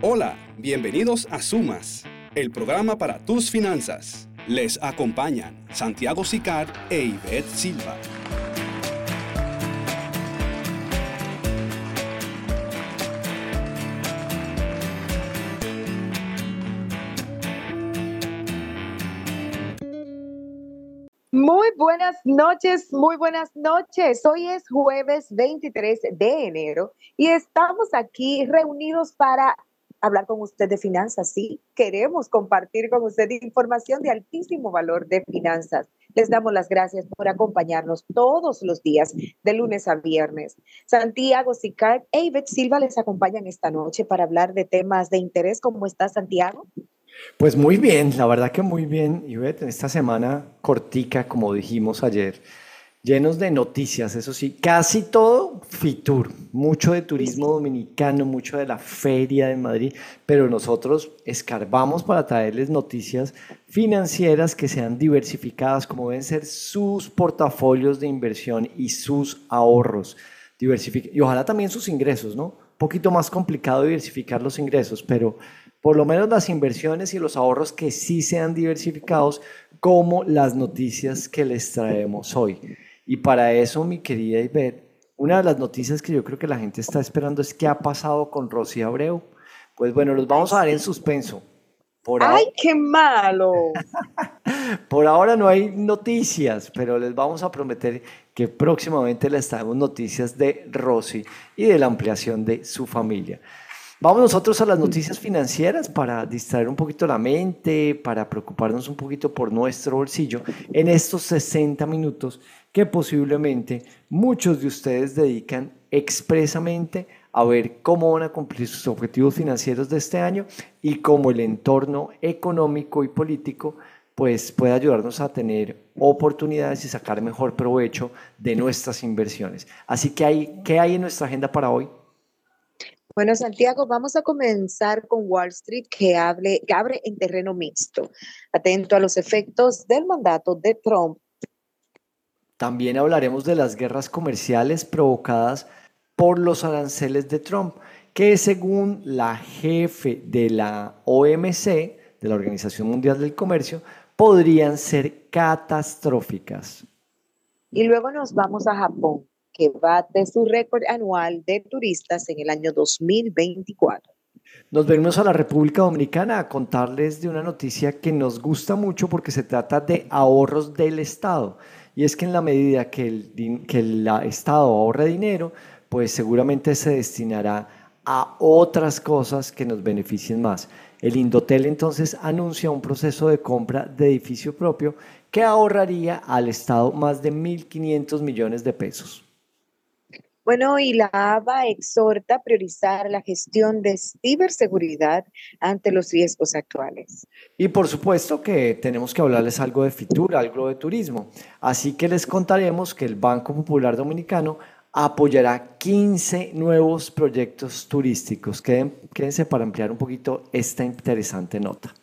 Hola, bienvenidos a Sumas, el programa para tus finanzas. Les acompañan Santiago Sicar e Ivette Silva. Muy buenas noches, muy buenas noches. Hoy es jueves 23 de enero y estamos aquí reunidos para hablar con usted de finanzas. Sí, queremos compartir con usted información de altísimo valor de finanzas. Les damos las gracias por acompañarnos todos los días, de lunes a viernes. Santiago Sicar e Ivette Silva les acompañan esta noche para hablar de temas de interés. ¿Cómo está, Santiago? Pues muy bien, la verdad que muy bien, Ivette, en esta semana cortica, como dijimos ayer, llenos de noticias, eso sí, casi todo Fitur, mucho de turismo dominicano, mucho de la feria de Madrid, pero nosotros escarbamos para traerles noticias financieras que sean diversificadas, como deben ser sus portafolios de inversión y sus ahorros, y ojalá también sus ingresos, ¿no? Un poquito más complicado diversificar los ingresos, pero por lo menos las inversiones y los ahorros que sí sean diversificados, como las noticias que les traemos hoy. Y para eso, mi querida Ivette, una de las noticias que yo creo que la gente está esperando es qué ha pasado con Rosy Abreu. Pues bueno, los vamos a dar en suspenso. ¡Ay, qué malo! Por ahora no hay noticias, pero les vamos a prometer que próximamente les traemos noticias de Rosy y de la ampliación de su familia. Vamos nosotros a las noticias financieras para distraer un poquito la mente, para preocuparnos un poquito por nuestro bolsillo en estos 60 minutos que posiblemente muchos de ustedes dedican expresamente a ver cómo van a cumplir sus objetivos financieros de este año y cómo el entorno económico y político pues puede ayudarnos a tener oportunidades y sacar mejor provecho de nuestras inversiones. Así que ¿qué hay en nuestra agenda para hoy? Bueno, Santiago, vamos a comenzar con Wall Street, que abre en terreno mixto, atento a los efectos del mandato de Trump. También hablaremos de las guerras comerciales provocadas por los aranceles de Trump, que según la jefe de la OMC, de la Organización Mundial del Comercio, podrían ser catastróficas. Y luego nos vamos a Japón, que bate su récord anual de turistas en el año 2024. Nos venimos a la República Dominicana a contarles de una noticia que nos gusta mucho porque se trata de ahorros del Estado. Y es que en la medida que el Estado ahorre dinero, pues seguramente se destinará a otras cosas que nos beneficien más. El Indotel entonces anuncia un proceso de compra de edificio propio que ahorraría al Estado más de 1.500 millones de pesos. Bueno, y la ABA exhorta a priorizar la gestión de ciberseguridad ante los riesgos actuales. Y por supuesto que tenemos que hablarles algo de Fitur, algo de turismo. Así que les contaremos que el Banco Popular Dominicano apoyará 15 nuevos proyectos turísticos. Quédense para ampliar un poquito esta interesante nota.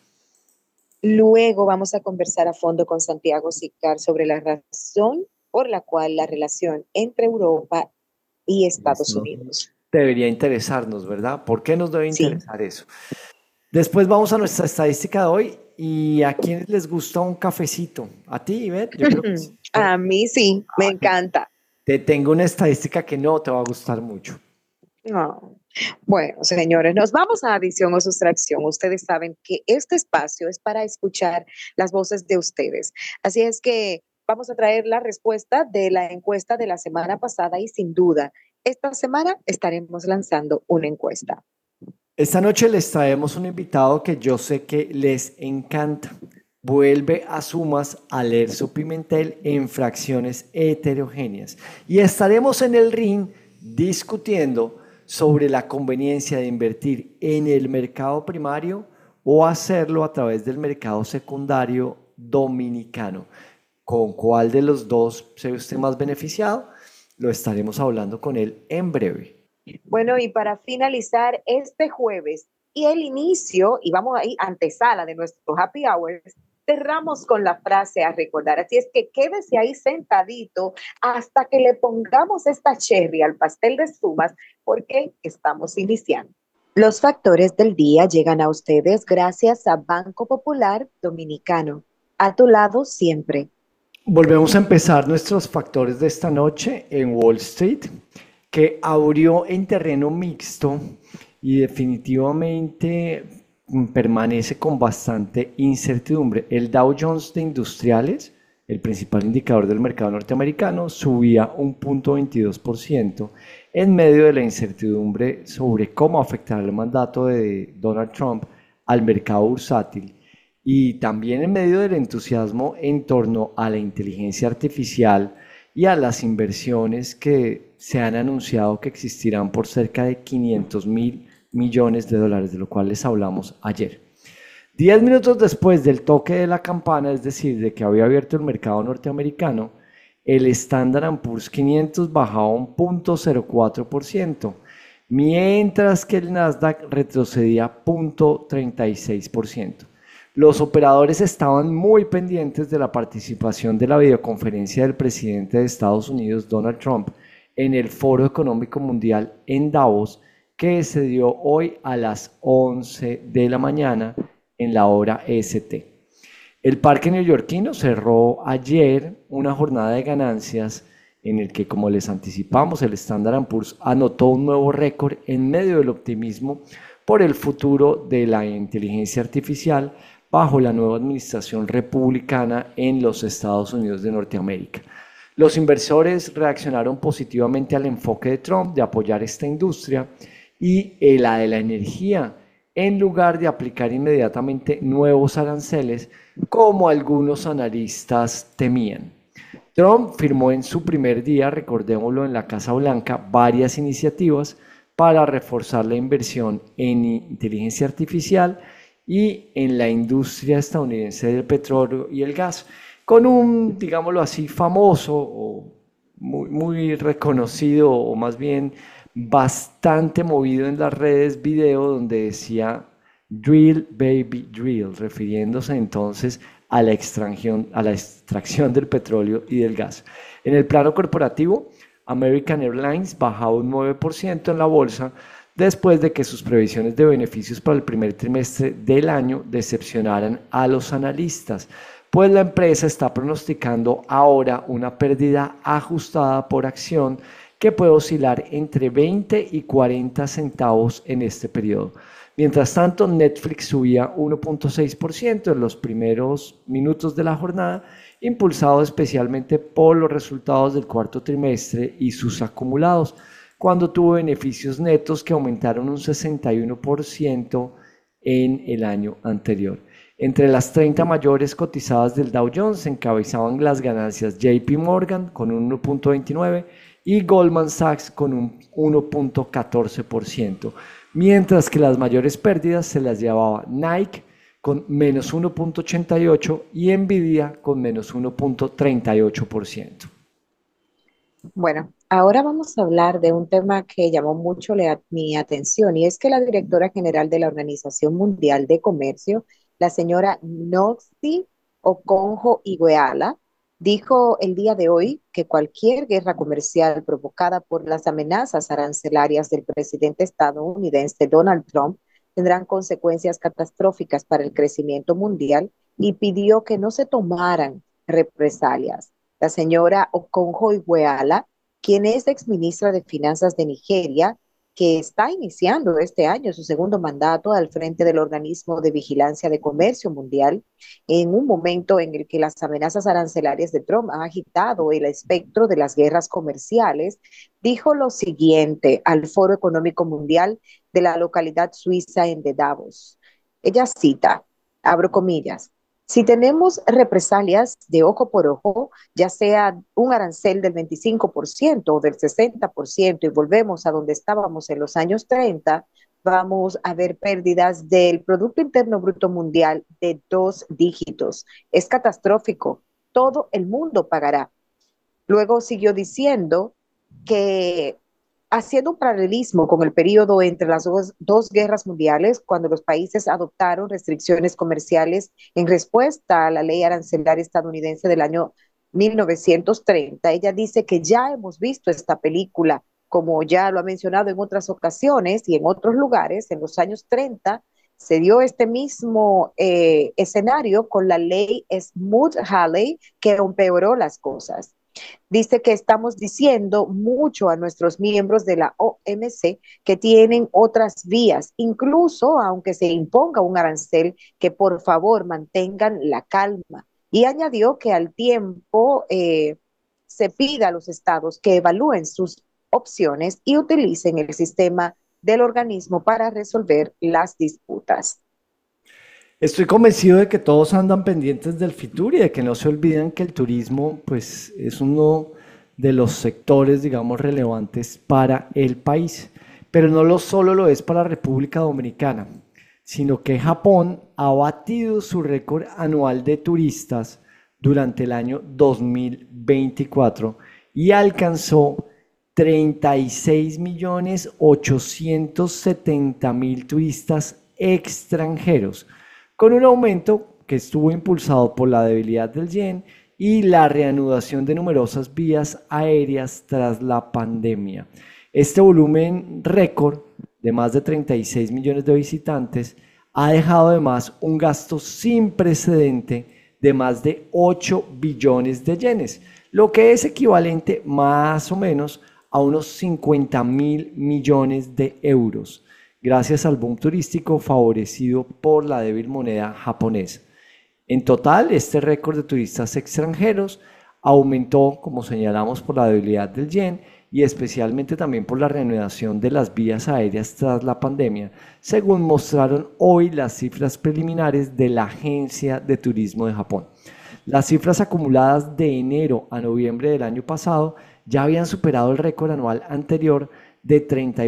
Luego vamos a conversar a fondo con Santiago Sicar sobre la razón por la cual la relación entre Europa y Estados Esto Unidos. debería interesarnos, ¿verdad? ¿Por qué nos debe Sí. interesar eso? Después vamos a nuestra estadística de hoy y a quienes les gusta un cafecito. ¿A ti, Ivette? Yo creo que sí. A mí sí, me encanta. Te tengo una estadística que no te va a gustar mucho. No. Bueno, señores, nos vamos a adición o sustracción. Ustedes saben que este espacio es para escuchar las voces de ustedes. Así es que vamos a traer la respuesta de la encuesta de la semana pasada y sin duda, esta semana estaremos lanzando una encuesta. Esta noche les traemos un invitado que yo sé que les encanta. Vuelve a Sumas a leer su Pimentel en fracciones heterogéneas. Y estaremos en el ring discutiendo sobre la conveniencia de invertir en el mercado primario o hacerlo a través del mercado secundario dominicano. ¿Con cuál de los dos se ve usted más beneficiado? Lo estaremos hablando con él en breve. Bueno, y para finalizar este jueves y el inicio, y vamos ahí, antesala de nuestro happy hour, cerramos con la frase a recordar. Así es que quédese ahí sentadito hasta que le pongamos esta cherry al pastel de Sumas, porque estamos iniciando. Los factores del día llegan a ustedes gracias a Banco Popular Dominicano. A tu lado siempre. Volvemos a empezar nuestros factores de esta noche en Wall Street, que abrió en terreno mixto y definitivamente permanece con bastante incertidumbre. El Dow Jones de Industriales, el principal indicador del mercado norteamericano, subía 1,22% en medio de la incertidumbre sobre cómo afectará el mandato de Donald Trump al mercado bursátil y también en medio del entusiasmo en torno a la inteligencia artificial y a las inversiones que se han anunciado que existirán por cerca de 500.000 millones de dólares, de lo cual les hablamos ayer. 10 minutos después del toque de la campana, es decir, de que había abierto el mercado norteamericano, el Standard & Poor's 500 bajaba un 0,04%, mientras que el Nasdaq retrocedía 0,36%. Los operadores estaban muy pendientes de la participación de la videoconferencia del presidente de Estados Unidos, Donald Trump, en el Foro Económico Mundial en Davos, que se dio hoy a las 11 de la mañana en la hora EST. El parque neoyorquino cerró ayer una jornada de ganancias en el que, como les anticipamos, el Standard & Poor's anotó un nuevo récord en medio del optimismo por el futuro de la inteligencia artificial bajo la nueva administración republicana en los Estados Unidos de Norteamérica. Los inversores reaccionaron positivamente al enfoque de Trump de apoyar esta industria y la de la energía, en lugar de aplicar inmediatamente nuevos aranceles, como algunos analistas temían. Trump firmó en su primer día, recordémoslo, en la Casa Blanca, varias iniciativas para reforzar la inversión en inteligencia artificial y en la industria estadounidense del petróleo y el gas, con un, digámoslo así, famoso o muy reconocido, o más bien bastante movido en las redes, video donde decía "Drill, baby, drill", refiriéndose entonces a la extracción del petróleo y del gas. En el plano corporativo, American Airlines bajaba un 9% en la bolsa, después de que sus previsiones de beneficios para el primer trimestre del año decepcionaran a los analistas, pues la empresa está pronosticando ahora una pérdida ajustada por acción que puede oscilar entre 20 y 40 centavos en este periodo. Mientras tanto, Netflix subía 1,6% en los primeros minutos de la jornada, impulsado especialmente por los resultados del cuarto trimestre y sus acumulados, cuando tuvo beneficios netos que aumentaron un 61% en el año anterior. Entre las 30 mayores cotizadas del Dow Jones encabezaban las ganancias JP Morgan con un 1,29% y Goldman Sachs con un 1,14%, mientras que las mayores pérdidas se las llevaba Nike con menos 1,88% y Nvidia con menos 1,38%. Bueno, ahora vamos a hablar de un tema que llamó mucho mi atención y es que la directora general de la Organización Mundial de Comercio, la señora Noxi Okonjo-Iweala, dijo el día de hoy que cualquier guerra comercial provocada por las amenazas arancelarias del presidente estadounidense Donald Trump tendrán consecuencias catastróficas para el crecimiento mundial y pidió que no se tomaran represalias. La señora Okonjo-Iweala, quien es exministra de Finanzas de Nigeria, que está iniciando este año su segundo mandato al frente del organismo de vigilancia de comercio mundial, en un momento en el que las amenazas arancelarias de Trump han agitado el espectro de las guerras comerciales, dijo lo siguiente al Foro Económico Mundial de la localidad suiza de Davos. Ella cita, abro comillas: si tenemos represalias de ojo por ojo, ya sea un arancel del 25% o del 60%, y volvemos a donde estábamos en los años 30, vamos a ver pérdidas del Producto Interno Bruto Mundial de 2 dígitos. Es catastrófico. Todo el mundo pagará. Luego siguió diciendo que, haciendo un paralelismo con el periodo entre las dos guerras mundiales, cuando los países adoptaron restricciones comerciales en respuesta a la ley arancelaria estadounidense del año 1930, ella dice que ya hemos visto esta película como ya lo ha mencionado en otras ocasiones y en otros lugares, en los años 30 se dio este mismo escenario con la ley Smoot-Hawley que empeoró las cosas. Dice que estamos diciendo mucho a nuestros miembros de la OMC que tienen otras vías, incluso aunque se imponga un arancel, que por favor mantengan la calma. Y añadió que al tiempo se pida a los estados que evalúen sus opciones y utilicen el sistema del organismo para resolver las disputas. Estoy convencido de que todos andan pendientes del Fitur y de que no se olvidan que el turismo, pues, es uno de los sectores, digamos, relevantes para el país. Pero no solo lo es para República Dominicana, sino que Japón ha batido su récord anual de turistas durante el año 2024 y alcanzó 36.870.000 turistas extranjeros, con un aumento que estuvo impulsado por la debilidad del yen y la reanudación de numerosas vías aéreas tras la pandemia. Este volumen récord de más de 36 millones de visitantes ha dejado además un gasto sin precedente de más de 8 billones de yenes, lo que es equivalente más o menos a unos 50.000 millones de euros, gracias al boom turístico favorecido por la débil moneda japonesa. En total, este récord de turistas extranjeros aumentó, como señalamos, por la debilidad del yen y especialmente también por la reanudación de las vías aéreas tras la pandemia, según mostraron hoy las cifras preliminares de la Agencia de Turismo de Japón. Las cifras acumuladas de enero a noviembre del año pasado ya habían superado el récord anual anterior de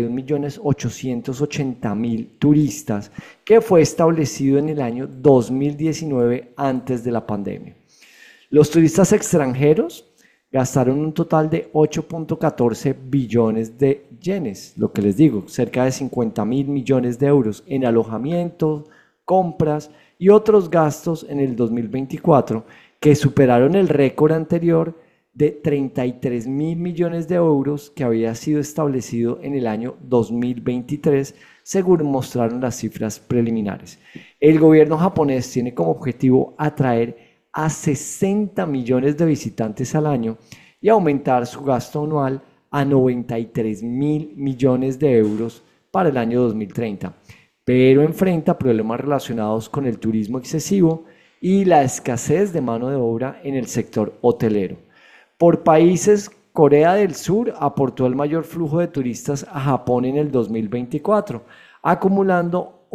31.880.000 turistas, que fue establecido en el año 2019 antes de la pandemia. Los turistas extranjeros gastaron un total de 8.14 billones de yenes, lo que les digo, cerca de 50.000 millones de euros en alojamiento, compras y otros gastos en el 2024, que superaron el récord anterior de 33.000 millones de euros que había sido establecido en el año 2023, según mostraron las cifras preliminares. El gobierno japonés tiene como objetivo atraer a 60 millones de visitantes al año y aumentar su gasto anual a 93.000 millones de euros para el año 2030, pero enfrenta problemas relacionados con el turismo excesivo y la escasez de mano de obra en el sector hotelero. Por países, Corea del Sur aportó el mayor flujo de turistas a Japón en el 2024, acumulando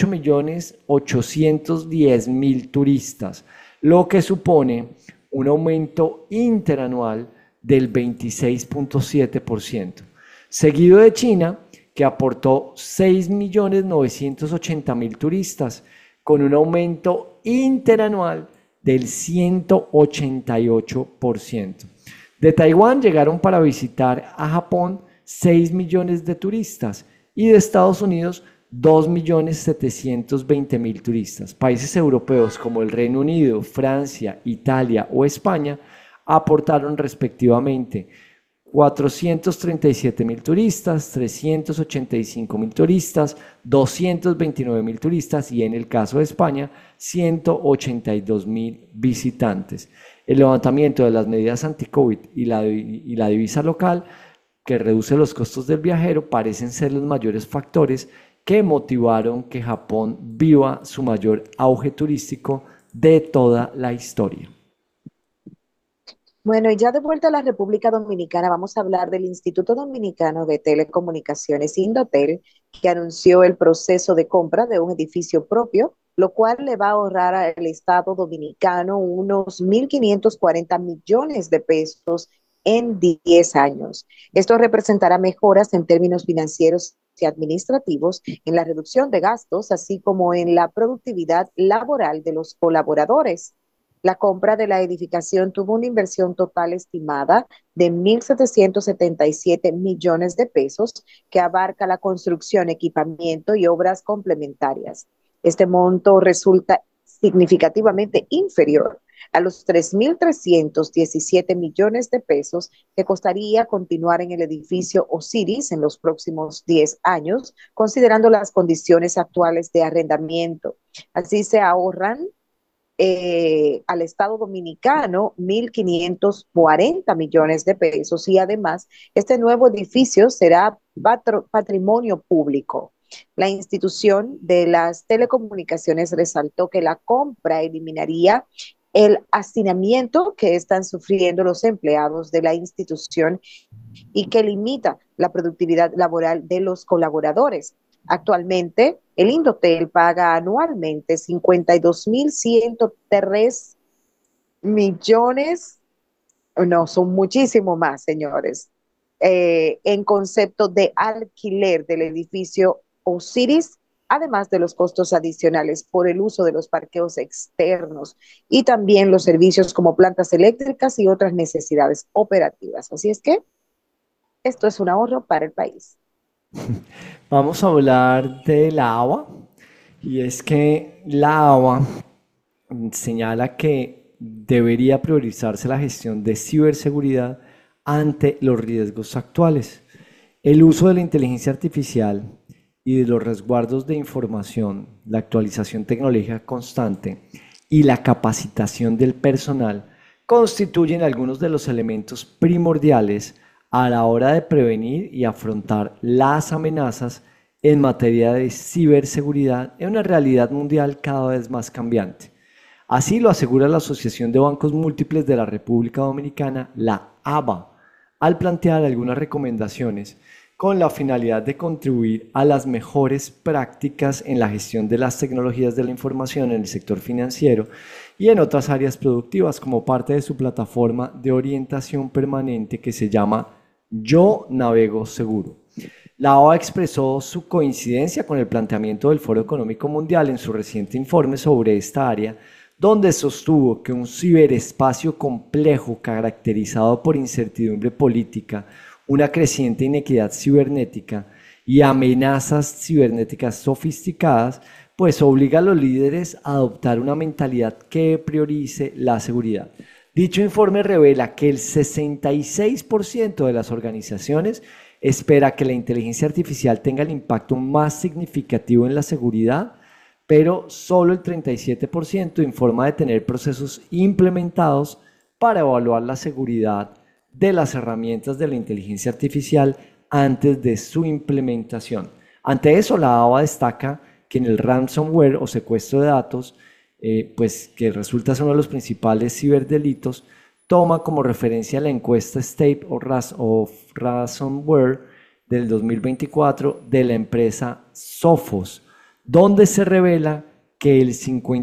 8.810.000 turistas, lo que supone un aumento interanual del 26.7%, seguido de China, que aportó 6.980.000 turistas, con un aumento interanual del 188%. De Taiwán llegaron para visitar a Japón 6 millones de turistas y de Estados Unidos 2.720.000 turistas. Países europeos como el Reino Unido, Francia, Italia o España aportaron respectivamente 437.000 turistas, 385.000 turistas, 229.000 turistas y en el caso de España 182.000 visitantes. El levantamiento de las medidas anti-COVID y la divisa local, que reduce los costos del viajero, parecen ser los mayores factores que motivaron que Japón viva su mayor auge turístico de toda la historia. Bueno, y ya de vuelta a la República Dominicana, vamos a hablar del Instituto Dominicano de Telecomunicaciones, Indotel, que anunció el proceso de compra de un edificio propio, lo cual le va a ahorrar al Estado dominicano unos 1.540 millones de pesos en 10 años. Esto representará mejoras en términos financieros y administrativos, en la reducción de gastos, así como en la productividad laboral de los colaboradores. La compra de la edificación tuvo una inversión total estimada de 1.777 millones de pesos, que abarca la construcción, equipamiento y obras complementarias. Este monto resulta significativamente inferior a los 3.317 millones de pesos que costaría continuar en el edificio Osiris en los próximos 10 años, considerando las condiciones actuales de arrendamiento. Así se ahorran al Estado Dominicano 1.540 millones de pesos y además este nuevo edificio será patrimonio público. La institución de las telecomunicaciones resaltó que la compra eliminaría el hacinamiento que están sufriendo los empleados de la institución y que limita la productividad laboral de los colaboradores. Actualmente, el Indotel paga anualmente 52.103 millones, no, son muchísimo más, señores, en concepto de alquiler del edificio Osiris, además de los costos adicionales por el uso de los parqueos externos y también los servicios como plantas eléctricas y otras necesidades operativas. Así es que esto es un ahorro para el país. Vamos a hablar de la ABA, y es que la ABA señala que debería priorizarse la gestión de ciberseguridad ante los riesgos actuales. El uso de la inteligencia artificial y de los resguardos de información, la actualización tecnológica constante y la capacitación del personal constituyen algunos de los elementos primordiales a la hora de prevenir y afrontar las amenazas en materia de ciberseguridad en una realidad mundial cada vez más cambiante. Así lo asegura la Asociación de Bancos Múltiples de la República Dominicana, la ABA, al plantear algunas recomendaciones con la finalidad de contribuir a las mejores prácticas en la gestión de las tecnologías de la información en el sector financiero y en otras áreas productivas como parte de su plataforma de orientación permanente que se llama Yo Navego Seguro. La OA expresó su coincidencia con el planteamiento del Foro Económico Mundial en su reciente informe sobre esta área, donde sostuvo que un ciberespacio complejo caracterizado por incertidumbre política, una creciente inequidad cibernética y amenazas cibernéticas sofisticadas, pues obliga a los líderes a adoptar una mentalidad que priorice la seguridad. Dicho informe revela que el 66% de las organizaciones espera que la inteligencia artificial tenga el impacto más significativo en la seguridad, pero solo el 37% informa de tener procesos implementados para evaluar la seguridad de las herramientas de la inteligencia artificial antes de su implementación. Ante eso, la ABA destaca que en el ransomware o secuestro de datos, pues que resulta ser uno de los principales ciberdelitos, toma como referencia la encuesta State of Ransomware del 2024 de la empresa Sophos, donde se revela que el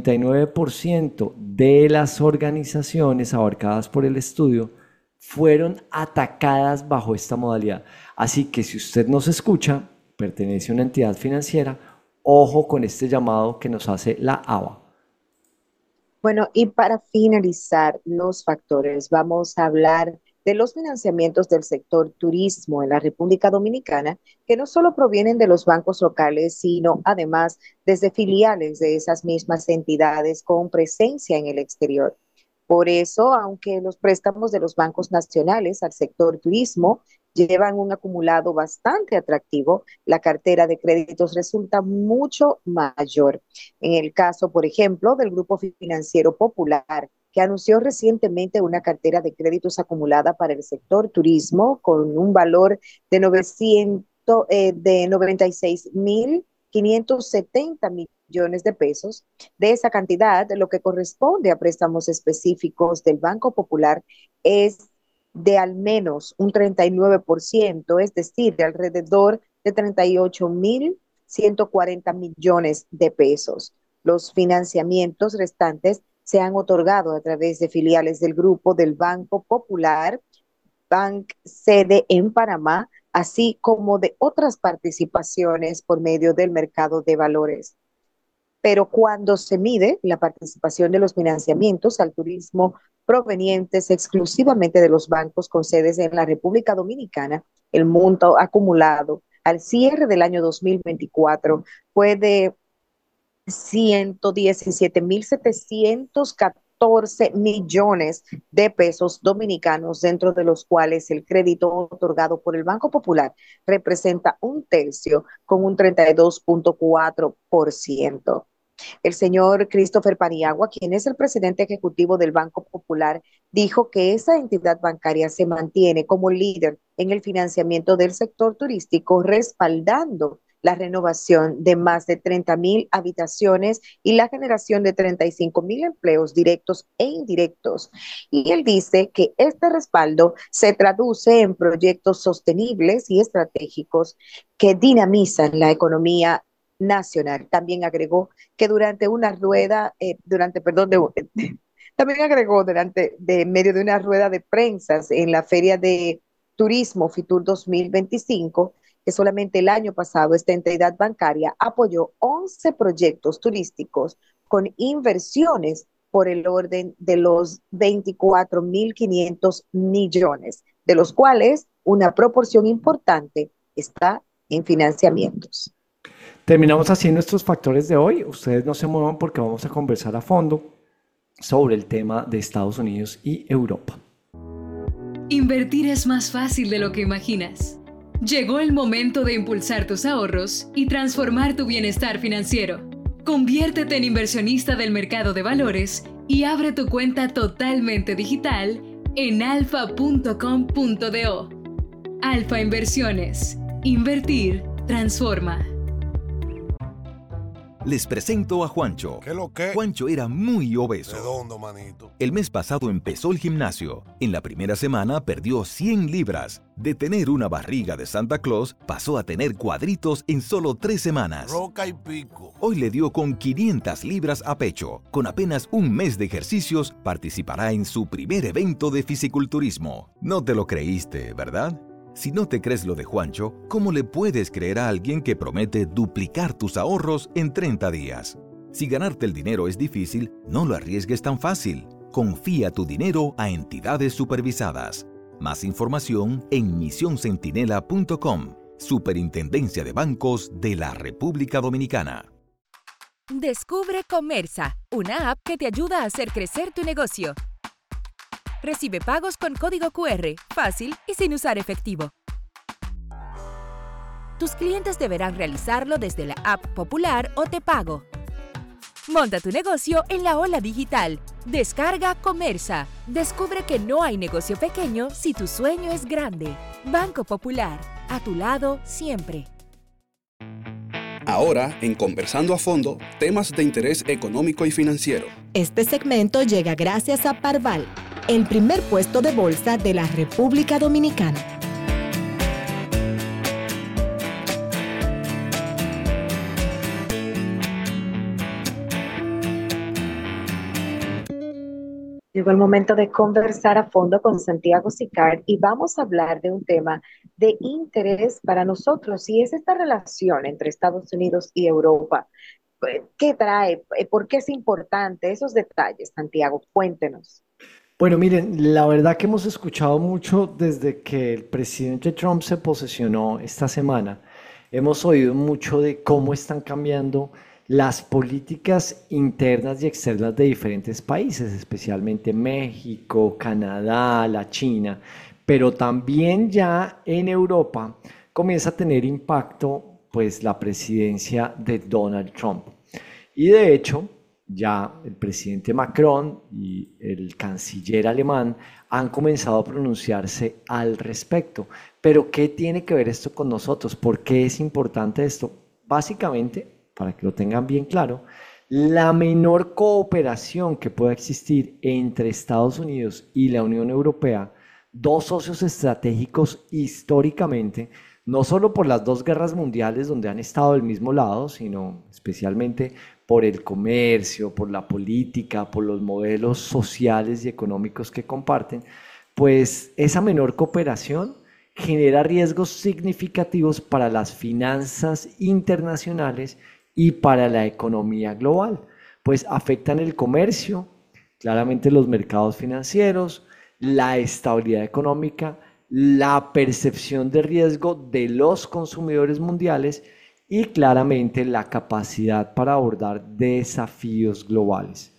59% de las organizaciones abarcadas por el estudio fueron atacadas bajo esta modalidad. Así que si usted nos escucha, pertenece a una entidad financiera, ojo con este llamado que nos hace la ABA. Bueno, y para finalizar los factores, vamos a hablar de los financiamientos del sector turismo en la República Dominicana, que no solo provienen de los bancos locales, sino además desde filiales de esas mismas entidades con presencia en el exterior. Por eso, aunque los préstamos de los bancos nacionales al sector turismo llevan un acumulado bastante atractivo, la cartera de créditos resulta mucho mayor. En el caso, por ejemplo, del Grupo Financiero Popular, que anunció recientemente una cartera de créditos acumulada para el sector turismo con un valor de 96.570 millones de pesos. De esa cantidad, lo que corresponde a préstamos específicos del Banco Popular es de al menos un 39%, es decir, de alrededor de 38.140 millones de pesos. Los financiamientos restantes se han otorgado a través de filiales del grupo del Banco Popular, Bank sede en Panamá, así como de otras participaciones por medio del mercado de valores. Pero cuando se mide la participación de los financiamientos al turismo provenientes exclusivamente de los bancos con sedes en la República Dominicana, el monto acumulado al cierre del año 2024 fue de 117.714 14 millones de pesos dominicanos, dentro de los cuales el crédito otorgado por el Banco Popular representa un tercio con un 32.4%. El señor Christopher Paniagua, quien es el presidente ejecutivo del Banco Popular, dijo que esa entidad bancaria se mantiene como líder en el financiamiento del sector turístico, respaldando la renovación de más de 30,000 habitaciones y la generación de 35,000 empleos directos e indirectos. Y él dice que este respaldo se traduce en proyectos sostenibles y estratégicos que dinamizan la economía nacional. También agregó que durante una rueda, también agregó durante, de medio de una rueda de prensa en la Feria de Turismo Fitur 2025, que solamente el año pasado esta entidad bancaria apoyó 11 proyectos turísticos con inversiones por el orden de los 24.500 millones, de los cuales una proporción importante está en financiamientos. Terminamos así nuestros factores de hoy. Ustedes no se muevan porque vamos a conversar a fondo sobre el tema de Estados Unidos y Europa. Invertir es más fácil de lo que imaginas. Llegó el momento de impulsar tus ahorros y transformar tu bienestar financiero. Conviértete en inversionista del mercado de valores y abre tu cuenta totalmente digital en alfa.com.do. Alfa Inversiones. Invertir transforma. Les presento a Juancho. ¿Qué lo que? Juancho era muy obeso. Redondo, manito. El mes pasado empezó el gimnasio. En la primera semana perdió 100 libras. De tener una barriga de Santa Claus, pasó a tener cuadritos en solo 3 semanas. Roca y pico. Hoy le dio con 500 libras a pecho. Con apenas un mes de ejercicios, participará en su primer evento de fisiculturismo. No te lo creíste, ¿verdad? Si no te crees lo de Juancho, ¿cómo le puedes creer a alguien que promete duplicar tus ahorros en 30 días? Si ganarte el dinero es difícil, no lo arriesgues tan fácil. Confía tu dinero a entidades supervisadas. Más información en misioncentinela.com, Superintendencia de Bancos de la República Dominicana. Descubre Comersa, una app que te ayuda a hacer crecer tu negocio. Recibe pagos con código QR, fácil y sin usar efectivo. Tus clientes deberán realizarlo desde la app Popular o Te Pago. Monta tu negocio en la ola digital. Descarga Comersa. Descubre que no hay negocio pequeño si tu sueño es grande. Banco Popular, a tu lado siempre. Ahora, en Conversando a Fondo, temas de interés económico y financiero. Este segmento llega gracias a Parval, el primer puesto de bolsa de la República Dominicana. Llegó el momento de conversar a fondo con Santiago Sicard y vamos a hablar de un tema de interés para nosotros y es esta relación entre Estados Unidos y Europa. ¿Qué trae? ¿Por qué es importante? Esos detalles, Santiago, cuéntenos. Bueno, miren, la verdad que hemos escuchado mucho desde que el presidente Trump se posesionó esta semana. Hemos oído mucho de cómo están cambiando las políticas internas y externas de diferentes países, especialmente México, Canadá, la China, pero también ya en Europa comienza a tener impacto pues la presidencia de Donald Trump. Y de hecho, ya el presidente Macron y el canciller alemán han comenzado a pronunciarse al respecto. Pero ¿qué tiene que ver esto con nosotros? ¿Por qué es importante esto? Básicamente, para que lo tengan bien claro, la menor cooperación que pueda existir entre Estados Unidos y la Unión Europea, dos socios estratégicos históricamente, no solo por las dos guerras mundiales donde han estado del mismo lado, sino especialmente por el comercio, por la política, por los modelos sociales y económicos que comparten, pues esa menor cooperación genera riesgos significativos para las finanzas internacionales y para la economía global, pues afectan el comercio, claramente los mercados financieros, la estabilidad económica, la percepción de riesgo de los consumidores mundiales y claramente la capacidad para abordar desafíos globales.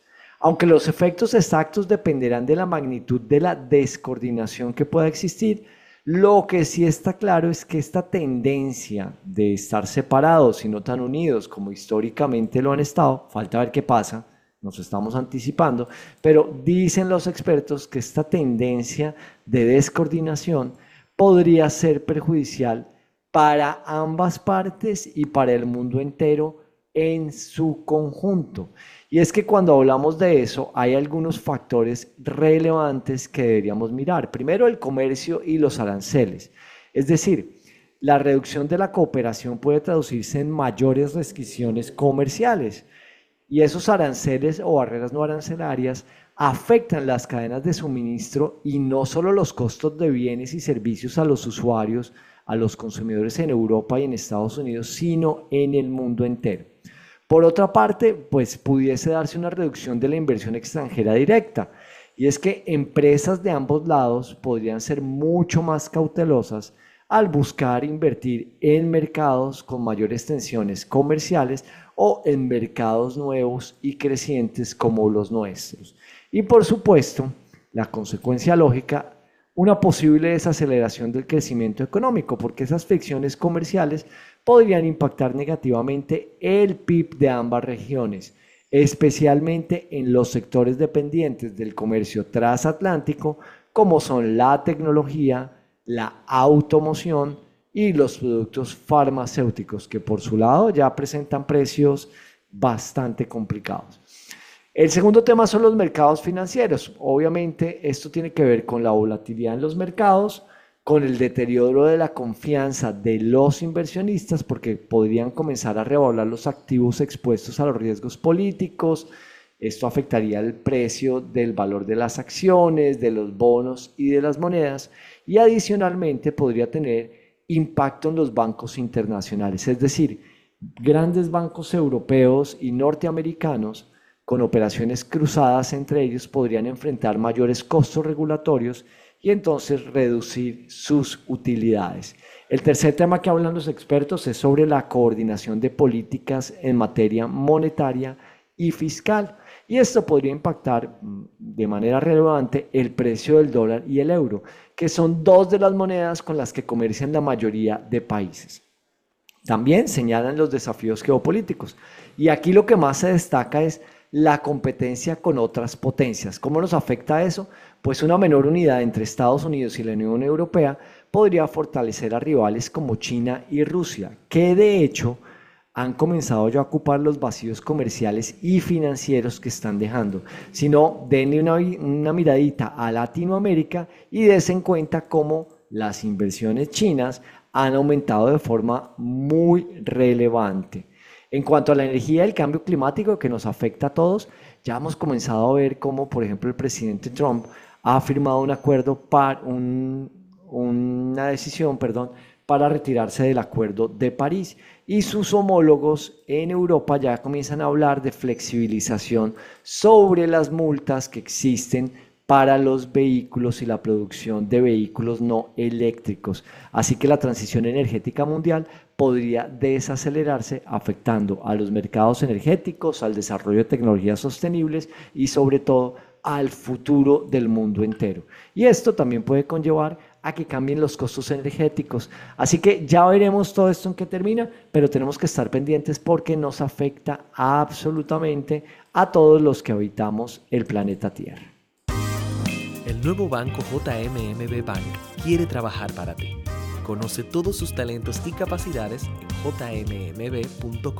aunque los efectos exactos dependerán de la magnitud de la descoordinación que pueda existir. Lo que sí está claro es que esta tendencia de estar separados y no tan unidos como históricamente lo han estado, falta ver qué pasa, nos estamos anticipando, pero dicen los expertos que esta tendencia de descoordinación podría ser perjudicial para ambas partes y para el mundo entero en su conjunto. Y es que cuando hablamos de eso hay algunos factores relevantes que deberíamos mirar. Primero, el comercio y los aranceles. Es decir, la reducción de la cooperación puede traducirse en mayores restricciones comerciales. Y esos aranceles o barreras no arancelarias afectan las cadenas de suministro y no solo los costos de bienes y servicios a los usuarios, a los consumidores en Europa y en Estados Unidos, sino en el mundo entero. Por otra parte, pues pudiese darse una reducción de la inversión extranjera directa, y es que empresas de ambos lados podrían ser mucho más cautelosas al buscar invertir en mercados con mayores tensiones comerciales o en mercados nuevos y crecientes como los nuestros. Y por supuesto, la consecuencia lógica, una posible desaceleración del crecimiento económico, porque esas fricciones comerciales podrían impactar negativamente el PIB de ambas regiones, especialmente en los sectores dependientes del comercio transatlántico, como son la tecnología, la automoción y los productos farmacéuticos, que por su lado ya presentan precios bastante complicados. El segundo tema son los mercados financieros. Obviamente esto tiene que ver con la volatilidad en los mercados, con el deterioro de la confianza de los inversionistas, porque podrían comenzar a revaluar los activos expuestos a los riesgos políticos. Esto afectaría el precio del valor de las acciones, de los bonos y de las monedas, y adicionalmente podría tener impacto en los bancos internacionales, es decir, grandes bancos europeos y norteamericanos con operaciones cruzadas entre ellos podrían enfrentar mayores costos regulatorios y entonces reducir sus utilidades. El tercer tema que hablan los expertos es sobre la coordinación de políticas en materia monetaria y fiscal, y esto podría impactar de manera relevante el precio del dólar y el euro, que son dos de las monedas con las que comercian la mayoría de países. También señalan los desafíos geopolíticos, y aquí lo que más se destaca es la competencia con otras potencias. ¿Cómo nos afecta eso? Pues una menor unidad entre Estados Unidos y la Unión Europea podría fortalecer a rivales como China y Rusia, que de hecho han comenzado ya a ocupar los vacíos comerciales y financieros que están dejando. Si no, denle una miradita a Latinoamérica y dense en cuenta cómo las inversiones chinas han aumentado de forma muy relevante. En cuanto a la energía y el cambio climático que nos afecta a todos, ya hemos comenzado a ver cómo, por ejemplo, el presidente Trump ha firmado un acuerdo una decisión para retirarse del Acuerdo de París, y sus homólogos en Europa ya comienzan a hablar de flexibilización sobre las multas que existen para los vehículos y la producción de vehículos no eléctricos. Así que la transición energética mundial podría desacelerarse, afectando a los mercados energéticos, al desarrollo de tecnologías sostenibles y sobre todo al futuro del mundo entero. Y esto también puede conllevar a que cambien los costos energéticos. Así que ya veremos todo esto en qué termina, pero tenemos que estar pendientes porque nos afecta absolutamente a todos los que habitamos el planeta Tierra. El nuevo banco JMMB Bank quiere trabajar para ti. Conoce todos sus talentos y capacidades en jmmb.com.do.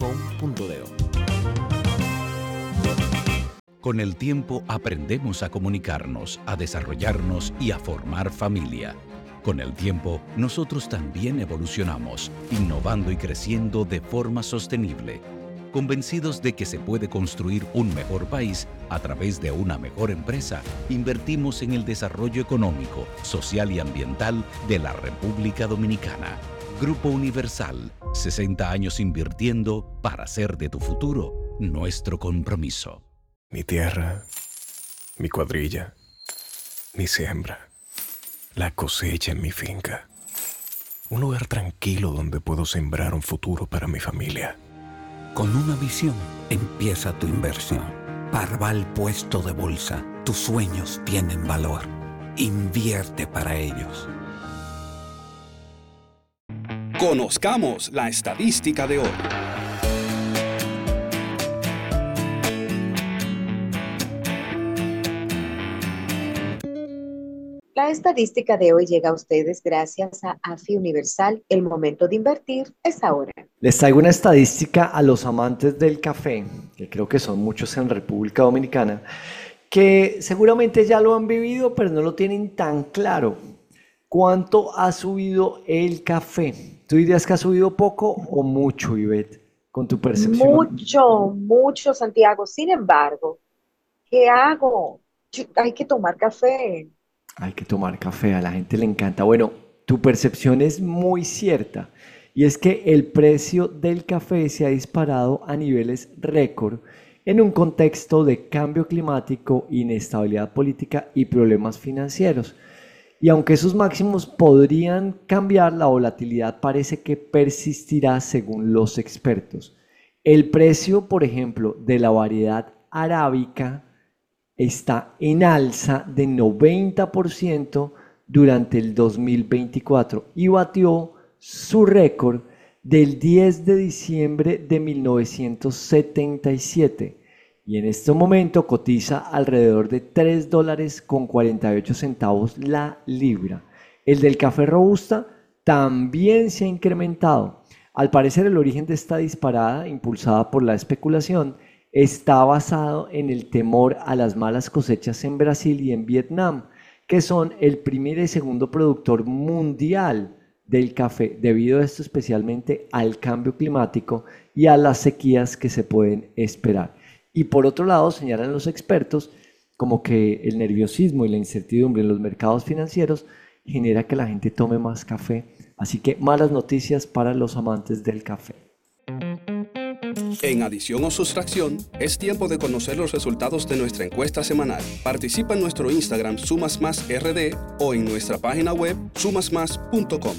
Con el tiempo aprendemos a comunicarnos, a desarrollarnos y a formar familia. Con el tiempo, nosotros también evolucionamos, innovando y creciendo de forma sostenible, convencidos de que se puede construir un mejor país a través de una mejor empresa. Invertimos en el desarrollo económico, social y ambiental de la República Dominicana. Grupo Universal, 60 años invirtiendo para hacer de tu futuro nuestro compromiso. Mi tierra, mi cuadrilla, mi siembra, la cosecha en mi finca. Un lugar tranquilo donde puedo sembrar un futuro para mi familia. Con una visión empieza tu inversión. Parval Puesto de Bolsa. Tus sueños tienen valor. Invierte para ellos. Conozcamos la estadística de hoy. La estadística de hoy llega a ustedes gracias a AFI Universal. El momento de invertir es ahora. Les traigo una estadística a los amantes del café, que creo que son muchos en República Dominicana, que seguramente ya lo han vivido, pero no lo tienen tan claro. ¿Cuánto ha subido el café? ¿Tú dirías que ha subido poco o mucho, Ivette, con tu percepción? Mucho, Santiago. Sin embargo, ¿qué hago? Hay que tomar café. Hay que tomar café, a la gente le encanta. Bueno, tu percepción es muy cierta y es que el precio del café se ha disparado a niveles récord en un contexto de cambio climático, inestabilidad política y problemas financieros. Y aunque esos máximos podrían cambiar, la volatilidad parece que persistirá según los expertos. El precio, por ejemplo, de la variedad arábica está en alza de 90% durante el 2024 y batió su récord del 10 de diciembre de 1977 y en este momento cotiza alrededor de $3.48 la libra. El del café robusta también se ha incrementado. Al parecer, el origen de esta disparada, impulsada por la especulación, está basado en el temor a las malas cosechas en Brasil y en Vietnam, que son el primer y segundo productor mundial del café, debido a esto especialmente al cambio climático y a las sequías que se pueden esperar. Y por otro lado, señalan los expertos, como que el nerviosismo y la incertidumbre en los mercados financieros genera que la gente tome más café. Así que malas noticias para los amantes del café. En adición o sustracción, es tiempo de conocer los resultados de nuestra encuesta semanal. Participa en nuestro Instagram SumasMásRD o en nuestra página web sumasmas.com.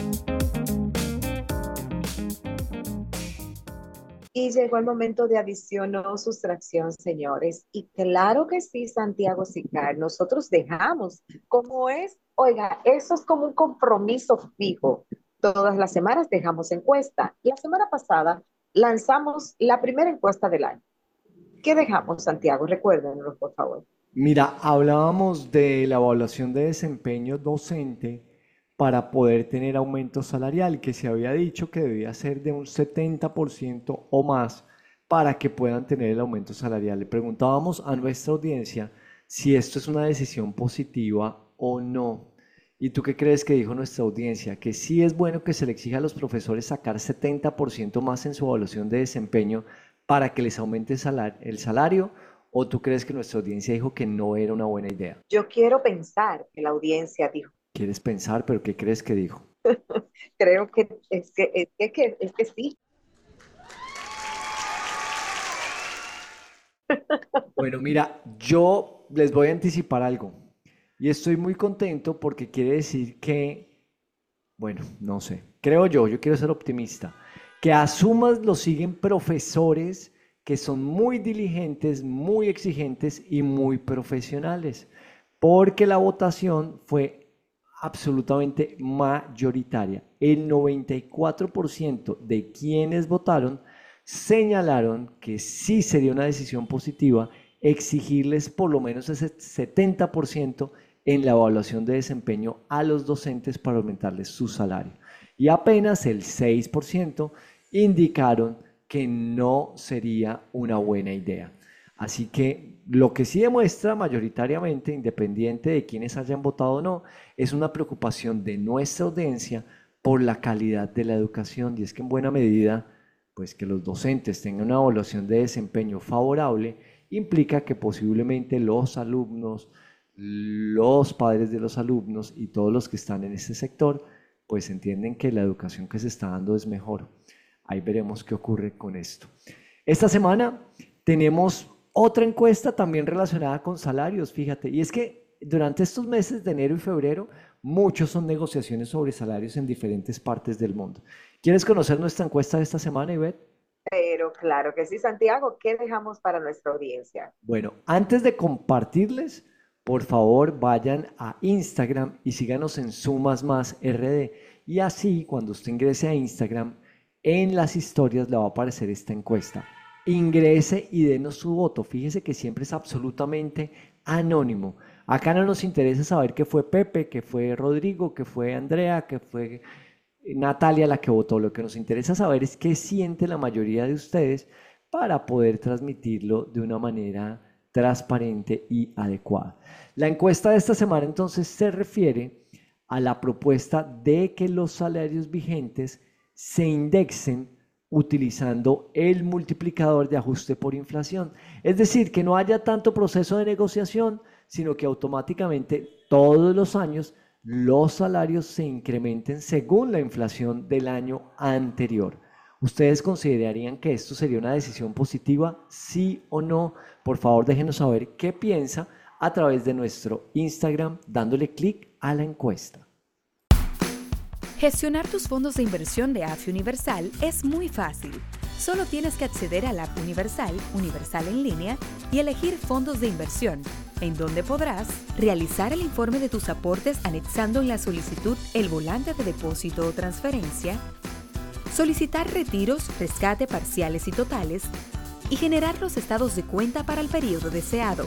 Y llegó el momento de adición o sustracción, señores. Y claro que sí, Santiago Sicar, nosotros dejamos como es, oiga, eso es como un compromiso fijo. Todas las semanas dejamos encuesta. La semana pasada lanzamos la primera encuesta del año. ¿Qué dejamos, Santiago? Recuérdenos, por favor. Mira, hablábamos de la evaluación de desempeño docente para poder tener aumento salarial, que se había dicho que debía ser de un 70% o más para que puedan tener el aumento salarial. Le preguntábamos a nuestra audiencia si esto es una decisión positiva o no. ¿Y tú qué crees que dijo nuestra audiencia? ¿Que sí es bueno que se le exija a los profesores sacar 70% más en su evaluación de desempeño para que les aumente el salario? ¿O tú crees que nuestra audiencia dijo que no era una buena idea? Yo quiero pensar que la audiencia dijo. ¿Quieres pensar, pero qué crees que dijo? Creo que es que sí. Bueno, mira, yo les voy a anticipar algo. Y estoy muy contento porque quiere decir que, bueno, no sé, creo yo quiero ser optimista, que a Sumas lo siguen profesores que son muy diligentes, muy exigentes y muy profesionales, porque la votación fue absolutamente mayoritaria. El 94% de quienes votaron señalaron que sí sería una decisión positiva exigirles por lo menos ese 70% en la evaluación de desempeño a los docentes para aumentarles su salario. Y apenas el 6% indicaron que no sería una buena idea. Así que lo que sí demuestra mayoritariamente, independiente de quienes hayan votado o no, es una preocupación de nuestra audiencia por la calidad de la educación. Y es que en buena medida, pues que los docentes tengan una evaluación de desempeño favorable implica que posiblemente los alumnos, los padres de los alumnos y todos los que están en este sector, pues entienden que la educación que se está dando es mejor. Ahí veremos qué ocurre con esto. Esta semana tenemos otra encuesta también relacionada con salarios, fíjate, y es que durante estos meses de enero y febrero, muchos son negociaciones sobre salarios en diferentes partes del mundo. ¿Quieres conocer nuestra encuesta de esta semana, Ivette? Pero claro que sí, Santiago, ¿qué dejamos para nuestra audiencia? Bueno, antes de compartirles, por favor vayan a Instagram y síganos en Sumas Más RD. Y así, cuando usted ingrese a Instagram, en las historias le va a aparecer esta encuesta. Ingrese y denos su voto. Fíjese que siempre es absolutamente anónimo. Acá no nos interesa saber qué fue Pepe, qué fue Rodrigo, qué fue Andrea, qué fue Natalia la que votó. Lo que nos interesa saber es qué siente la mayoría de ustedes para poder transmitirlo de una manera transparente y adecuada. La encuesta de esta semana entonces se refiere a la propuesta de que los salarios vigentes se indexen utilizando el multiplicador de ajuste por inflación. Es decir, que no haya tanto proceso de negociación, sino que automáticamente todos los años los salarios se incrementen según la inflación del año anterior. ¿Ustedes considerarían que esto sería una decisión positiva? ¿Sí o no? Por favor, déjenos saber qué piensa a través de nuestro Instagram dándole clic a la encuesta. Gestionar tus fondos de inversión de AFI Universal es muy fácil. Solo tienes que acceder a la app Universal, Universal en línea, y elegir fondos de inversión, en donde podrás realizar el informe de tus aportes anexando en la solicitud el volante de depósito o transferencia, solicitar retiros, rescate parciales y totales, y generar los estados de cuenta para el periodo deseado.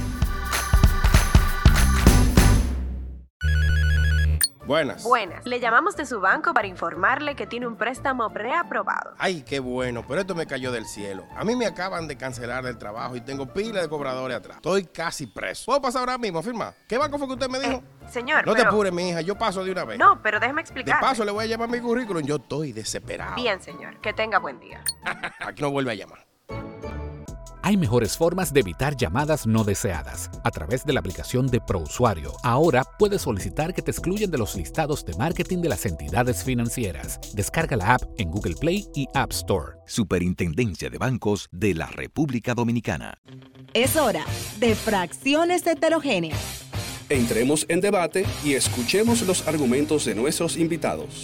Buenas. Buenas. Le llamamos de su banco para informarle que tiene un préstamo preaprobado. Ay, qué bueno, pero esto me cayó del cielo. A mí me acaban de cancelar el trabajo y tengo pila de cobradores atrás. Estoy casi preso. ¿Puedo pasar ahora mismo a firmar? ¿Qué banco fue que usted me dijo? Señor, no te apures, mi hija, yo paso de una vez. No, pero déjeme explicar. De paso le voy a llamar mi currículum, yo estoy desesperado. Bien, señor, que tenga buen día. Aquí no vuelve a llamar. Hay mejores formas de evitar llamadas no deseadas. A través de la aplicación de ProUsuario, ahora puedes solicitar que te excluyan de los listados de marketing de las entidades financieras. Descarga la app en Google Play y App Store. Superintendencia de Bancos de la República Dominicana. Es hora de Fracciones Heterogéneas. Entremos en debate y escuchemos los argumentos de nuestros invitados.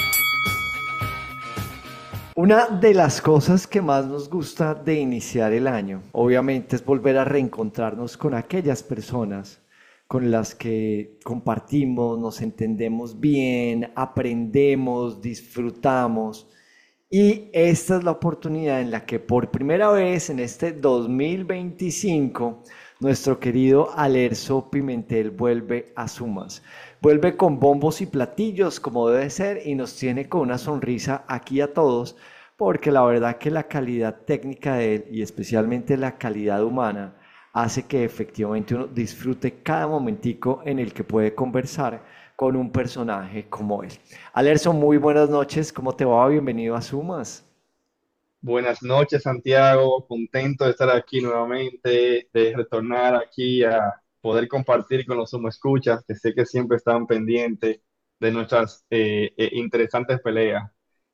Una de las cosas que más nos gusta de iniciar el año, obviamente, es volver a reencontrarnos con aquellas personas con las que compartimos, nos entendemos bien, aprendemos, disfrutamos. Y esta es la oportunidad en la que por primera vez en este 2025, nuestro querido Alerzo Pimentel vuelve a Sumas. Vuelve con bombos y platillos como debe ser y nos tiene con una sonrisa aquí a todos, porque la verdad que la calidad técnica de él y especialmente la calidad humana hace que efectivamente uno disfrute cada momentico en el que puede conversar con un personaje como él. Alerzo, muy buenas noches, ¿cómo te va? Bienvenido a Sumas. Buenas noches, Santiago, contento de estar aquí nuevamente, de retornar aquí a poder compartir con los Sumo Escuchas, que sé que siempre están pendientes de nuestras interesantes peleas.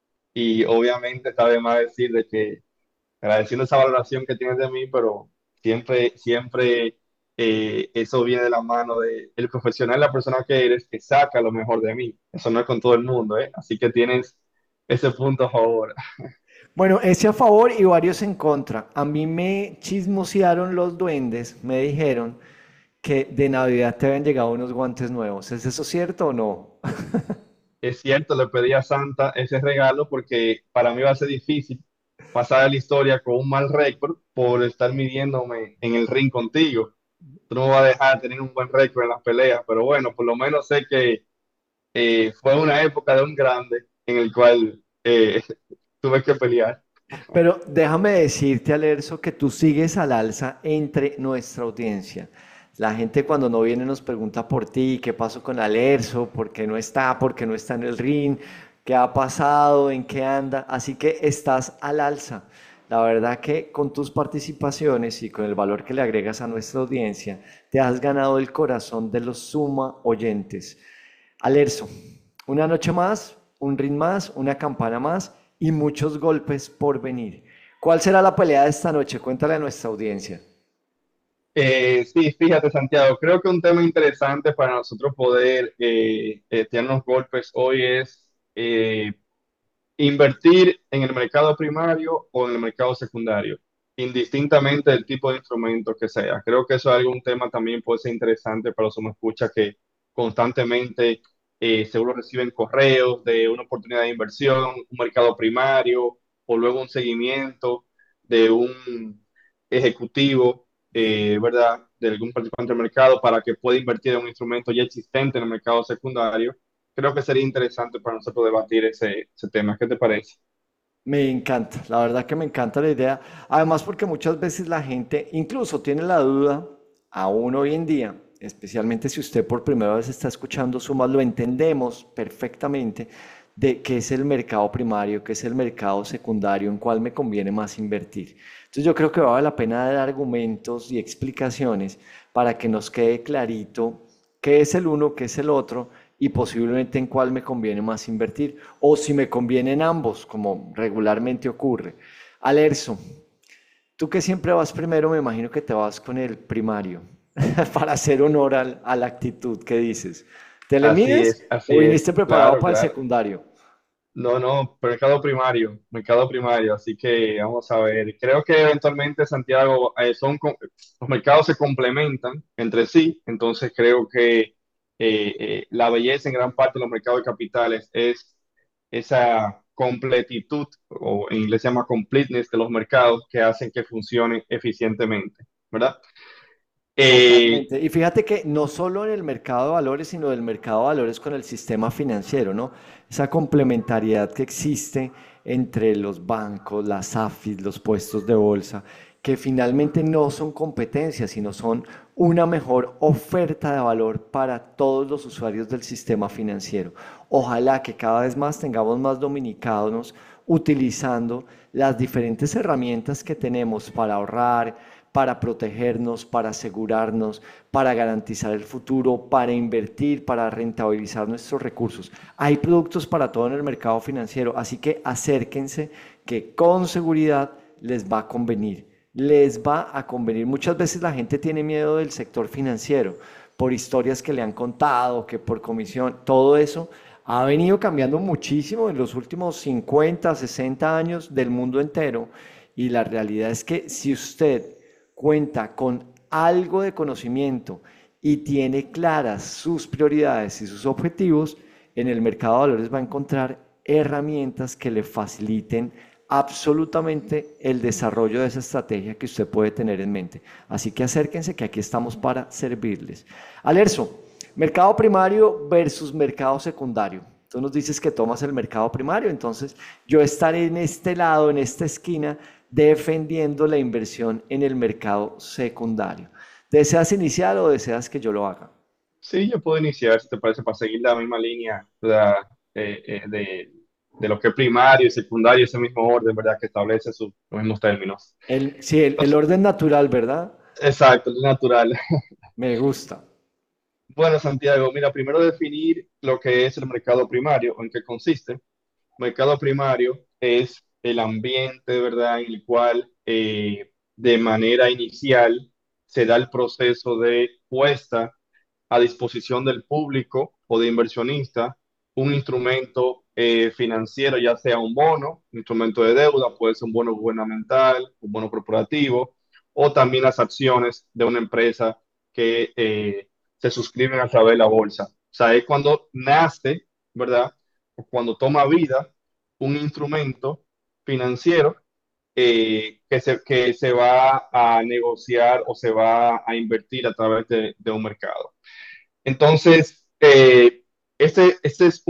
Y obviamente está de más decir de que agradeciendo esa valoración que tienes de mí, pero siempre eso viene de la mano de el profesional, la persona que eres, que saca lo mejor de mí. Eso no es con todo el mundo, ¿eh? Así que tienes ese punto a favor. Bueno, ese a favor y varios en contra. A mí me chismosearon los duendes, me dijeron que de Navidad te habían llegado unos guantes nuevos. ¿Es eso cierto o no? Es cierto, le pedí a Santa ese regalo porque para mí va a ser difícil pasar a la historia con un mal récord por estar midiéndome en el ring contigo. Tú no me vas a dejar tener un buen récord en las peleas, pero bueno, por lo menos sé que fue una época de un grande en el cual tuve que pelear. Pero déjame decirte, Alerzo, que tú sigues al alza entre nuestra audiencia. La gente cuando no viene nos pregunta por ti, qué pasó con Alerzo, por qué no está en el ring, qué ha pasado, en qué anda. Así que estás al alza. La verdad que con tus participaciones y con el valor que le agregas a nuestra audiencia, te has ganado el corazón de los Suma oyentes. Alerzo, una noche más, un ring más, una campana más y muchos golpes por venir. ¿Cuál será la pelea de esta noche? Cuéntale a nuestra audiencia. Sí, fíjate, Santiago, creo que un tema interesante para nosotros poder tener los golpes hoy es Invertir en el mercado primario o en el mercado secundario, indistintamente del tipo de instrumento que sea. Creo que eso es algún tema también puede ser interesante para los que me escucha que constantemente seguro reciben correos de una oportunidad de inversión, un mercado primario o luego un seguimiento de un ejecutivo, ¿verdad? De algún participante del mercado para que pueda invertir en un instrumento ya existente en el mercado secundario. Creo que sería interesante para nosotros debatir ese tema. ¿Qué te parece? Me encanta, la verdad que me encanta la idea. Además, porque muchas veces la gente incluso tiene la duda, aún hoy en día, especialmente si usted por primera vez está escuchando Sumas, lo entendemos perfectamente de qué es el mercado primario, qué es el mercado secundario, en cuál me conviene más invertir. Entonces yo creo que vale la pena dar argumentos y explicaciones para que nos quede clarito qué es el uno, qué es el otro y posiblemente en cuál me conviene más invertir o si me convienen ambos, como regularmente ocurre. Alerzo, tú que siempre vas primero, me imagino que te vas con el primario para hacer honor a la actitud que dices. ¿Te le mides Así o es, viniste preparado claro, para el claro. secundario? No, no, mercado primario, así que vamos a ver. Creo que eventualmente Santiago, los mercados se complementan entre sí, entonces creo que la belleza en gran parte de los mercados de capitales es esa completitud, o en inglés se llama completeness de los mercados que hacen que funcionen eficientemente, ¿verdad? Eh, Totalmente. Y fíjate que no solo en el mercado de valores, sino del mercado de valores con el sistema financiero, ¿no? Esa complementariedad que existe entre los bancos, las AFIs, los puestos de bolsa, que finalmente no son competencias, sino son una mejor oferta de valor para todos los usuarios del sistema financiero. Ojalá que cada vez más tengamos más dominicanos utilizando las diferentes herramientas que tenemos para ahorrar, para protegernos, para asegurarnos, para garantizar el futuro, para invertir, para rentabilizar nuestros recursos. Hay productos para todo en el mercado financiero, así que acérquense que con seguridad les va a convenir. Les va a convenir. Muchas veces la gente tiene miedo del sector financiero por historias que le han contado, que por comisión, todo eso ha venido cambiando muchísimo en los últimos 50, 60 años del mundo entero. Y la realidad es que si usted cuenta con algo de conocimiento y tiene claras sus prioridades y sus objetivos, en el mercado de valores va a encontrar herramientas que le faciliten absolutamente el desarrollo de esa estrategia que usted puede tener en mente. Así que acérquense que aquí estamos para servirles. Alerzo, mercado primario versus mercado secundario. Tú nos dices que tomas el mercado primario, entonces yo estaré en este lado, en esta esquina, defendiendo la inversión en el mercado secundario. ¿Deseas iniciar o deseas que yo lo haga? sí, yo puedo iniciar, si te parece, para seguir la misma línea, ¿verdad? De lo que es primario y secundario, ese mismo orden, ¿verdad? Que establece los mismos términos. Sí, el orden natural, ¿verdad? Exacto, es natural. Me gusta. Bueno, Santiago, mira, primero definir lo que es el mercado primario, o en qué consiste. Mercado primario es el ambiente, ¿verdad?, en el cual de manera inicial se da el proceso de puesta a disposición del público o de inversionista un instrumento financiero, ya sea un bono, un instrumento de deuda, puede ser un bono gubernamental, un bono corporativo, o también las acciones de una empresa que se suscriben a través de la bolsa. O sea, es cuando nace, ¿verdad? O cuando toma vida un instrumento financiero que se va a negociar o se va a invertir a través de un mercado. Entonces, este es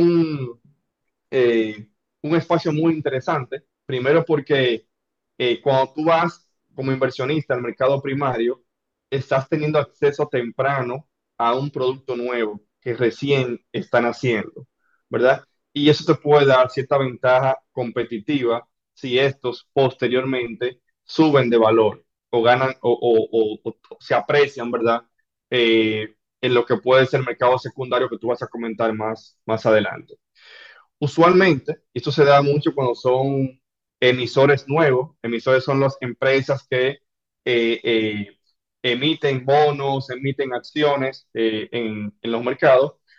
un espacio muy interesante, primero porque cuando tú vas como inversionista al mercado primario, estás teniendo acceso temprano a un producto nuevo que recién están haciendo, ¿verdad? Y eso te puede dar cierta ventaja competitiva si estos posteriormente suben de valor o ganan o se aprecian, ¿verdad? En lo que puede ser el mercado secundario que tú vas a comentar más adelante. Usualmente, esto se da mucho cuando son emisores nuevos. Emisores son las empresas que emiten bonos, emiten acciones en los mercados.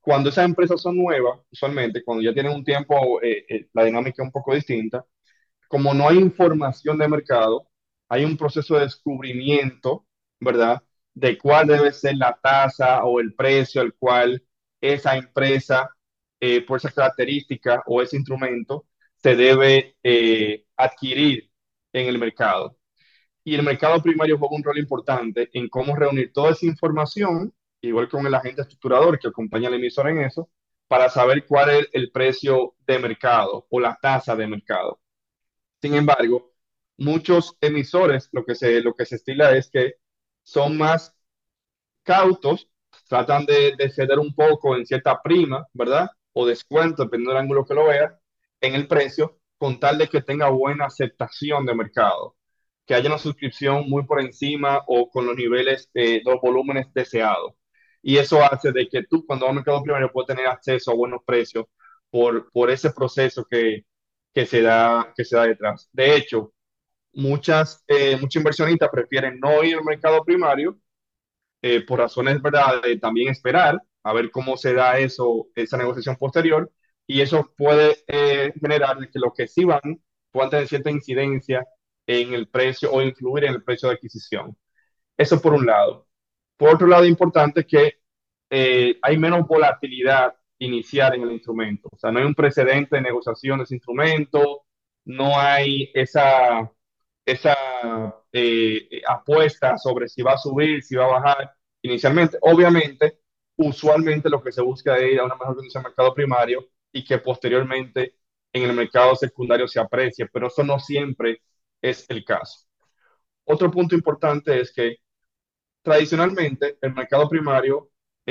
Cuando esas empresas son nuevas, usualmente, cuando ya tienen un tiempo, la dinámica es un poco distinta. Como no hay información de mercado, hay un proceso de descubrimiento, ¿verdad? De cuál debe ser la tasa o el precio al cual esa empresa, por esa característica o ese instrumento, se debe adquirir en el mercado. Y el mercado primario juega un rol importante en cómo reunir toda esa información, igual con el agente estructurador que acompaña al emisor en eso, para saber cuál es el precio de mercado o la tasa de mercado. Sin embargo, muchos emisores lo que se estila es que son más cautos, tratan de ceder un poco en cierta prima, ¿verdad? O descuento, dependiendo del ángulo que lo vea, en el precio, con tal de que tenga buena aceptación de mercado, que haya una suscripción muy por encima o con los niveles, los volúmenes deseados. Y eso hace de que tú, cuando vas al mercado primario, puedas tener acceso a buenos precios por ese proceso que se da detrás. De hecho, muchos inversionistas prefieren no ir al mercado primario por razones, ¿verdad?, de también esperar a ver cómo se da eso, esa negociación posterior, y eso puede generar que los que sí van puedan tener cierta incidencia en el precio o influir en el precio de adquisición. Eso por un lado. Por otro lado, importante es que hay menos volatilidad inicial en el instrumento. O sea, no hay un precedente de negociación de ese instrumento, no hay esa apuesta sobre si va a subir, si va a bajar inicialmente. Obviamente, usualmente lo que se busca es ir a una mejor condición de mercado primario y que posteriormente en el mercado secundario se aprecie, pero eso no siempre es el caso. Otro punto importante es que tradicionalmente el mercado primario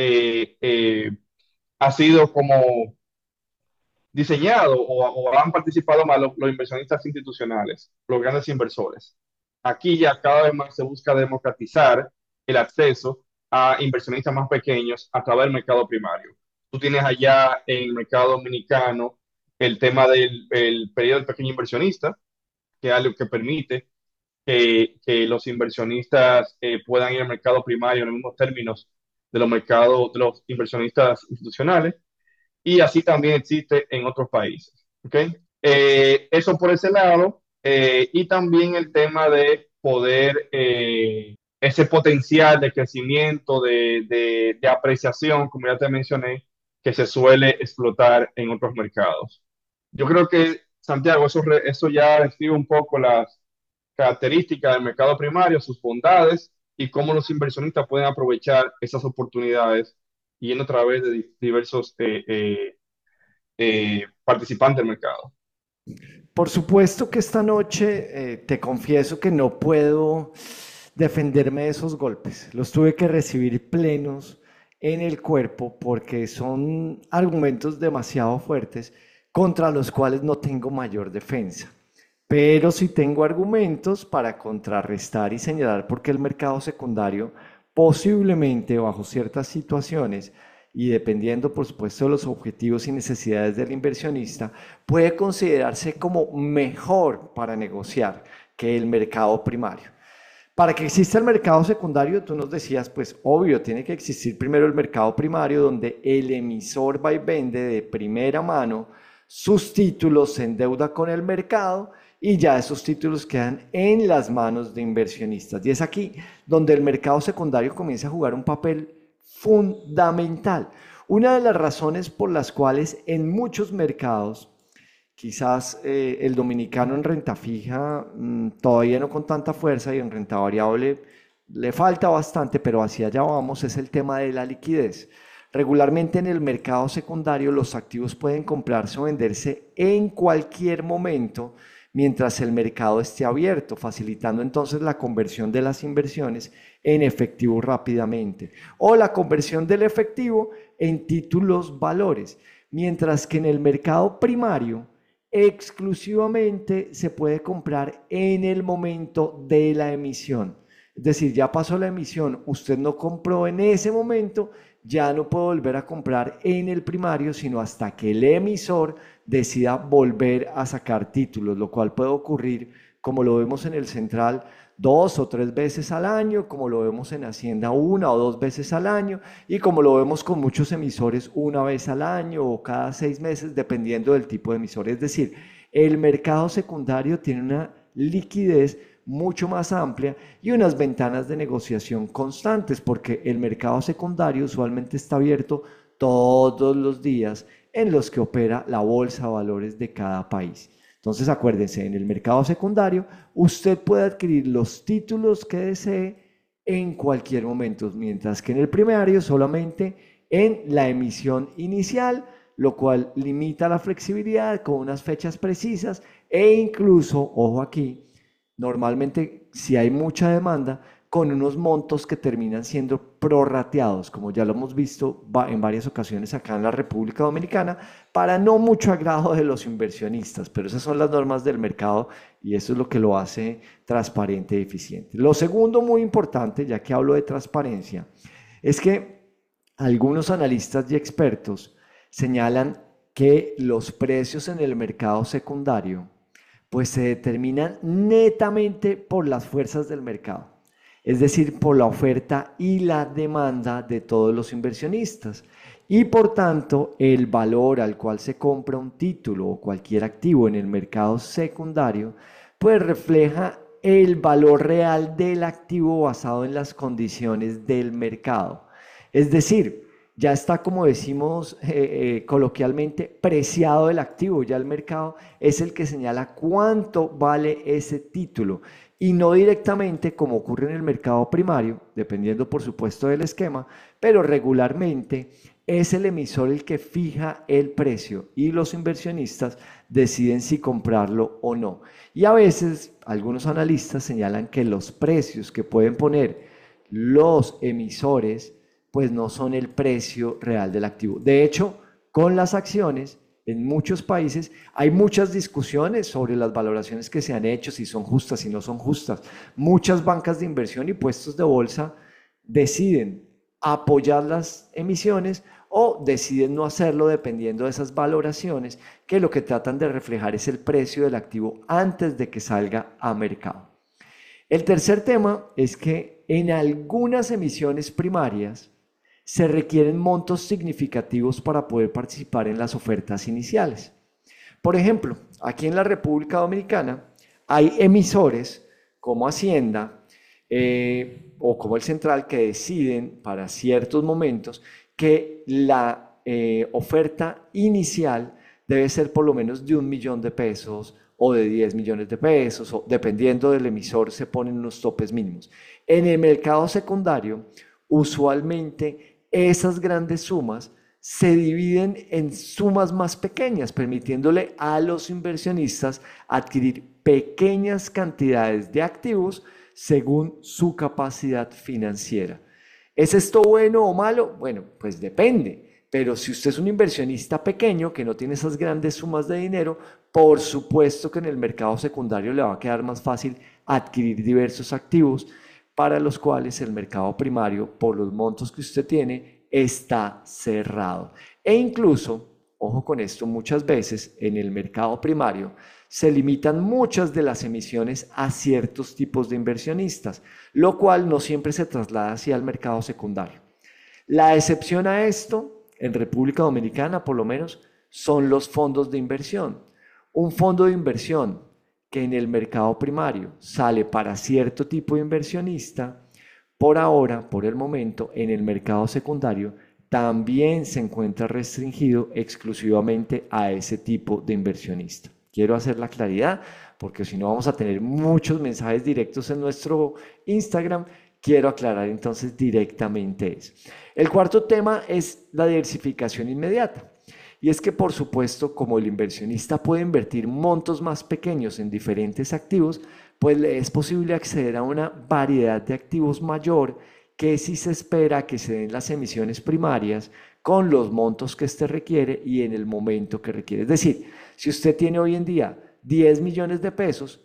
ha sido como diseñado o han participado más los inversionistas institucionales, los grandes inversores. Aquí ya cada vez más se busca democratizar el acceso a inversionistas más pequeños a través del mercado primario. Tú tienes allá en el mercado dominicano el tema del periodo del pequeño inversionista, que es algo que permite que los inversionistas puedan ir al mercado primario en los mismos términos de los mercados de los inversionistas institucionales, y así también existe en otros países. ¿Okay? Eso por ese lado, y también el tema de poder, ese potencial de crecimiento, de apreciación, como ya te mencioné, que se suele explotar en otros mercados. Yo creo que, Santiago, eso ya describe un poco las características del mercado primario, sus bondades y cómo los inversionistas pueden aprovechar esas oportunidades yendo a través de diversos participantes del mercado. Por supuesto que esta noche te confieso que no puedo defenderme de esos golpes. Los tuve que recibir plenos en el cuerpo porque son argumentos demasiado fuertes contra los cuales no tengo mayor defensa. Pero sí tengo argumentos para contrarrestar y señalar por qué el mercado secundario posiblemente bajo ciertas situaciones y dependiendo por supuesto de los objetivos y necesidades del inversionista, puede considerarse como mejor para negociar que el mercado primario. Para que exista el mercado secundario, tú nos decías, pues obvio, tiene que existir primero el mercado primario donde el emisor va y vende de primera mano sus títulos, se endeuda con el mercado y ya esos títulos quedan en las manos de inversionistas. Y es aquí donde el mercado secundario comienza a jugar un papel fundamental. Una de las razones por las cuales en muchos mercados, quizás el dominicano en renta fija todavía no con tanta fuerza y en renta variable le falta bastante, pero hacia allá vamos, es el tema de la liquidez. Regularmente en el mercado secundario los activos pueden comprarse o venderse en cualquier momento mientras el mercado esté abierto, facilitando entonces la conversión de las inversiones en efectivo rápidamente o la conversión del efectivo en títulos valores, mientras que en el mercado primario exclusivamente se puede comprar en el momento de la emisión. Es decir, ya pasó la emisión, usted no compró en ese momento, ya no puede volver a comprar en el primario, sino hasta que el emisor decida volver a sacar títulos, lo cual puede ocurrir, como lo vemos en el central, 2 o 3 veces al año, como lo vemos en Hacienda 1 o 2 veces al año, y como lo vemos con muchos emisores 1 vez al año o cada 6 meses, dependiendo del tipo de emisor. Es decir, el mercado secundario tiene una liquidez mucho más amplia y unas ventanas de negociación constantes, porque el mercado secundario usualmente está abierto todos los días en los que opera la bolsa de valores de cada país. Entonces acuérdense, en el mercado secundario usted puede adquirir los títulos que desee en cualquier momento, mientras que en el primario solamente en la emisión inicial, lo cual limita la flexibilidad con unas fechas precisas e incluso, ojo aquí, normalmente si hay mucha demanda, con unos montos que terminan siendo prorrateados, como ya lo hemos visto en varias ocasiones acá en la República Dominicana, para no mucho agrado de los inversionistas, pero esas son las normas del mercado y eso es lo que lo hace transparente y eficiente. Lo segundo muy importante, ya que hablo de transparencia, es que algunos analistas y expertos señalan que los precios en el mercado secundario pues se determinan netamente por las fuerzas del mercado, es decir, por la oferta y la demanda de todos los inversionistas. Y por tanto, el valor al cual se compra un título o cualquier activo en el mercado secundario, pues refleja el valor real del activo basado en las condiciones del mercado. Es decir, ya está, como decimos coloquialmente, preciado el activo. Ya el mercado es el que señala cuánto vale ese título y no directamente como ocurre en el mercado primario, dependiendo por supuesto del esquema, pero regularmente es el emisor el que fija el precio y los inversionistas deciden si comprarlo o no. Y a veces algunos analistas señalan que los precios que pueden poner los emisores pues no son el precio real del activo. De hecho, con las acciones, en muchos países hay muchas discusiones sobre las valoraciones que se han hecho, si son justas, si no son justas. Muchas bancas de inversión y puestos de bolsa deciden apoyar las emisiones o deciden no hacerlo dependiendo de esas valoraciones, que lo que tratan de reflejar es el precio del activo antes de que salga a mercado. El tercer tema es que en algunas emisiones primarias se requieren montos significativos para poder participar en las ofertas iniciales. Por ejemplo, aquí en la República Dominicana hay emisores como Hacienda o como el Central que deciden para ciertos momentos que la oferta inicial debe ser por lo menos de 1 millón de pesos o de 10 millones de pesos, o dependiendo del emisor se ponen unos topes mínimos. En el mercado secundario, usualmente esas grandes sumas se dividen en sumas más pequeñas, permitiéndole a los inversionistas adquirir pequeñas cantidades de activos según su capacidad financiera. ¿Es esto bueno o malo? Bueno, pues depende, pero si usted es un inversionista pequeño que no tiene esas grandes sumas de dinero, por supuesto que en el mercado secundario le va a quedar más fácil adquirir diversos activos para los cuales el mercado primario, por los montos que usted tiene, está cerrado. E incluso, ojo con esto, muchas veces en el mercado primario se limitan muchas de las emisiones a ciertos tipos de inversionistas, lo cual no siempre se traslada hacia el mercado secundario. La excepción a esto, en República Dominicana por lo menos, son los fondos de inversión. Un fondo de inversión que en el mercado primario sale para cierto tipo de inversionista, por ahora, por el momento, en el mercado secundario también se encuentra restringido exclusivamente a ese tipo de inversionista. Quiero hacer la claridad porque si no vamos a tener muchos mensajes directos en nuestro Instagram. Quiero aclarar entonces directamente eso. El cuarto tema es la diversificación inmediata. Y es que, por supuesto, como el inversionista puede invertir montos más pequeños en diferentes activos, pues le es posible acceder a una variedad de activos mayor que si se espera que se den las emisiones primarias con los montos que éste requiere y en el momento que requiere. Es decir, si usted tiene hoy en día 10 millones de pesos,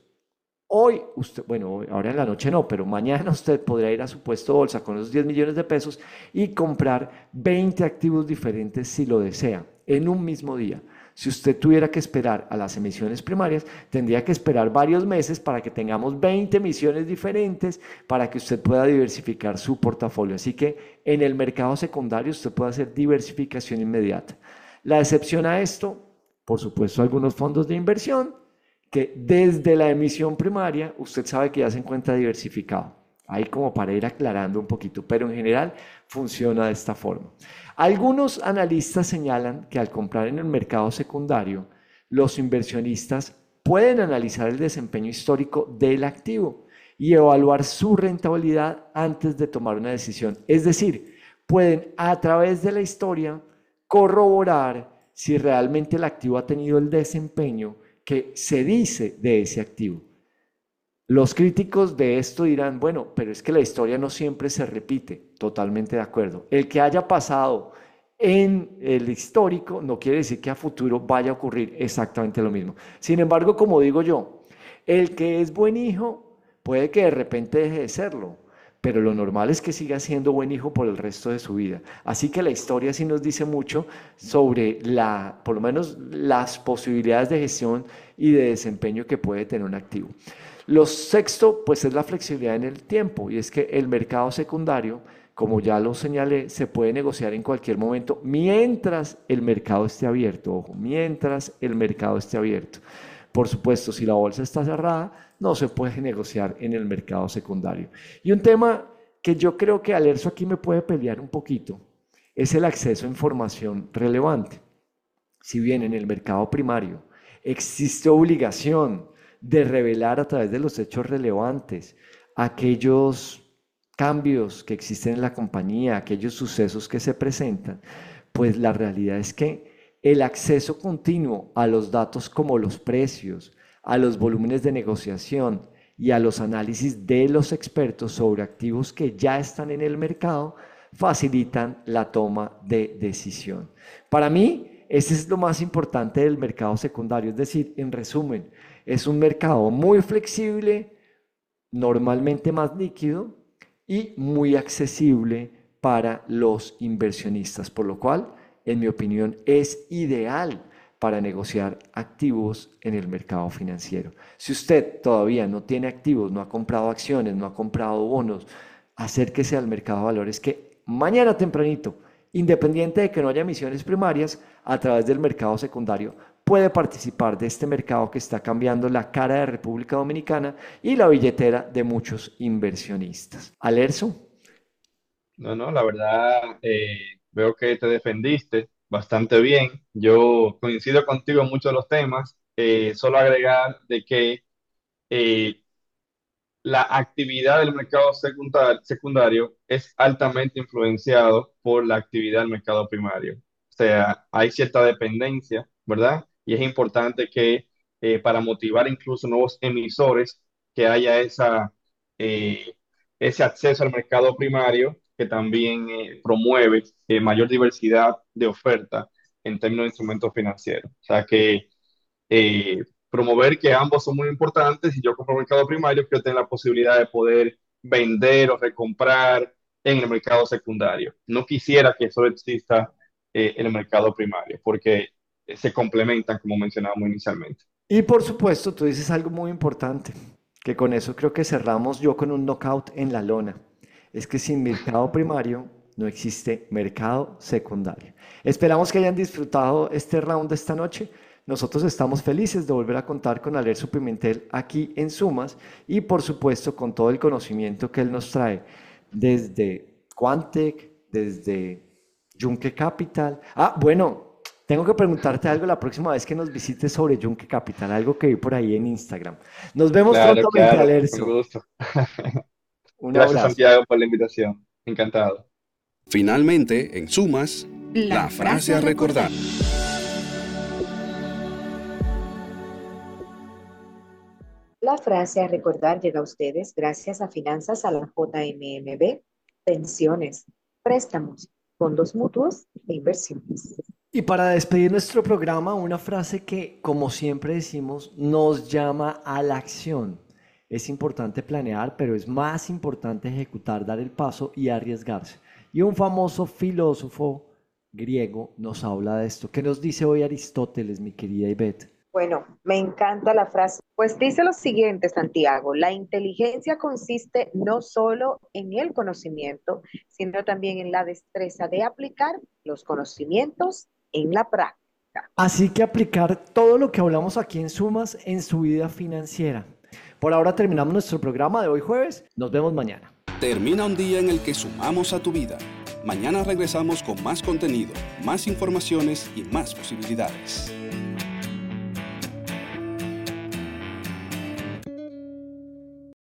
hoy usted, bueno, ahora en la noche no, pero mañana usted podrá ir a su puesto de bolsa con esos 10 millones de pesos y comprar 20 activos diferentes si lo desea en un mismo día. Si usted tuviera que esperar a las emisiones primarias, tendría que esperar varios meses para que tengamos 20 emisiones diferentes, para que usted pueda diversificar su portafolio. Así que en el mercado secundario usted puede hacer diversificación inmediata. La excepción a esto, por supuesto, algunos fondos de inversión, que desde la emisión primaria usted sabe que ya se encuentra diversificado. Ahí como para ir aclarando un poquito, pero en general funciona de esta forma. Algunos analistas señalan que al comprar en el mercado secundario, los inversionistas pueden analizar el desempeño histórico del activo y evaluar su rentabilidad antes de tomar una decisión. Es decir, pueden a través de la historia corroborar si realmente el activo ha tenido el desempeño que se dice de ese activo. Los críticos de esto dirán, bueno, pero es que la historia no siempre se repite. Totalmente de acuerdo. El que haya pasado en el histórico no quiere decir que a futuro vaya a ocurrir exactamente lo mismo. Sin embargo, como digo yo, el que es buen hijo puede que de repente deje de serlo, pero lo normal es que siga siendo buen hijo por el resto de su vida. Así que la historia sí nos dice mucho sobre por lo menos las posibilidades de gestión y de desempeño que puede tener un activo. Lo sexto, pues es la flexibilidad en el tiempo, y es que el mercado secundario, como ya lo señalé, se puede negociar en cualquier momento mientras el mercado esté abierto. Ojo, mientras el mercado esté abierto. Por supuesto, si la bolsa está cerrada, no se puede negociar en el mercado secundario. Y un tema que yo creo que Alerzo aquí me puede pelear un poquito es el acceso a información relevante. Si bien en el mercado primario existe obligación de revelar a través de los hechos relevantes aquellos cambios que existen en la compañía, aquellos sucesos que se presentan, pues la realidad es que el acceso continuo a los datos como los precios, a los volúmenes de negociación y a los análisis de los expertos sobre activos que ya están en el mercado facilitan la toma de decisión. Para mí, ese es lo más importante del mercado secundario, es decir, en resumen, es un mercado muy flexible, normalmente más líquido y muy accesible para los inversionistas, por lo cual, en mi opinión, es ideal para negociar activos en el mercado financiero. Si usted todavía no tiene activos, no ha comprado acciones, no ha comprado bonos, acérquese al mercado de valores que mañana tempranito, independiente de que no haya emisiones primarias, a través del mercado secundario, puede participar de este mercado que está cambiando la cara de República Dominicana y la billetera de muchos inversionistas. Alerzo. No, la verdad, veo que te defendiste bastante bien. Yo coincido contigo en muchos de los temas. Solo agregar de que eh, la actividad del mercado secundario es altamente influenciado por la actividad del mercado primario. O sea, hay cierta dependencia, ¿verdad? Y es importante que para motivar incluso nuevos emisores, que haya eh, ese acceso al mercado primario que también promueve mayor diversidad de oferta en términos de instrumentos financieros. O sea que promover que ambos son muy importantes. Si yo compro mercado primario, quiero tener la posibilidad de poder vender o recomprar en el mercado secundario. No quisiera que solo exista en el mercado primario, porque se complementan, como mencionábamos inicialmente. Y por supuesto, tú dices algo muy importante, que con eso creo que cerramos yo con un knockout en la lona. Es que sin mercado primario no existe mercado secundario. Esperamos que hayan disfrutado este round de esta noche. Nosotros estamos felices de volver a contar con Alerzo Pimentel aquí en Sumas y por supuesto con todo el conocimiento que él nos trae desde Quantec, desde Yunque Capital. Bueno, tengo que preguntarte algo la próxima vez que nos visites sobre Yunque Capital, algo que vi por ahí en Instagram. Nos vemos prontamente, Alerzo. Con gusto. Un Gracias, abrazo. Santiago, por la invitación. Encantado. Finalmente, en Sumas, la frase a recordar. La frase a recordar llega a ustedes gracias a Finanzas a la JMMB, pensiones, préstamos, fondos mutuos e inversiones. Y para despedir nuestro programa, una frase que, como siempre decimos, nos llama a la acción. Es importante planear, pero es más importante ejecutar, dar el paso y arriesgarse. Y un famoso filósofo griego nos habla de esto. ¿Qué nos dice hoy Aristóteles, mi querida Ivette? Bueno, me encanta la frase. Pues dice lo siguiente, Santiago, la inteligencia consiste no solo en el conocimiento, sino también en la destreza de aplicar los conocimientos en la práctica. Así que aplicar todo lo que hablamos aquí en Sumas en su vida financiera. Por ahora terminamos nuestro programa de hoy jueves. Nos vemos mañana. Termina un día en el que sumamos a tu vida. Mañana regresamos con más contenido, más informaciones y más posibilidades.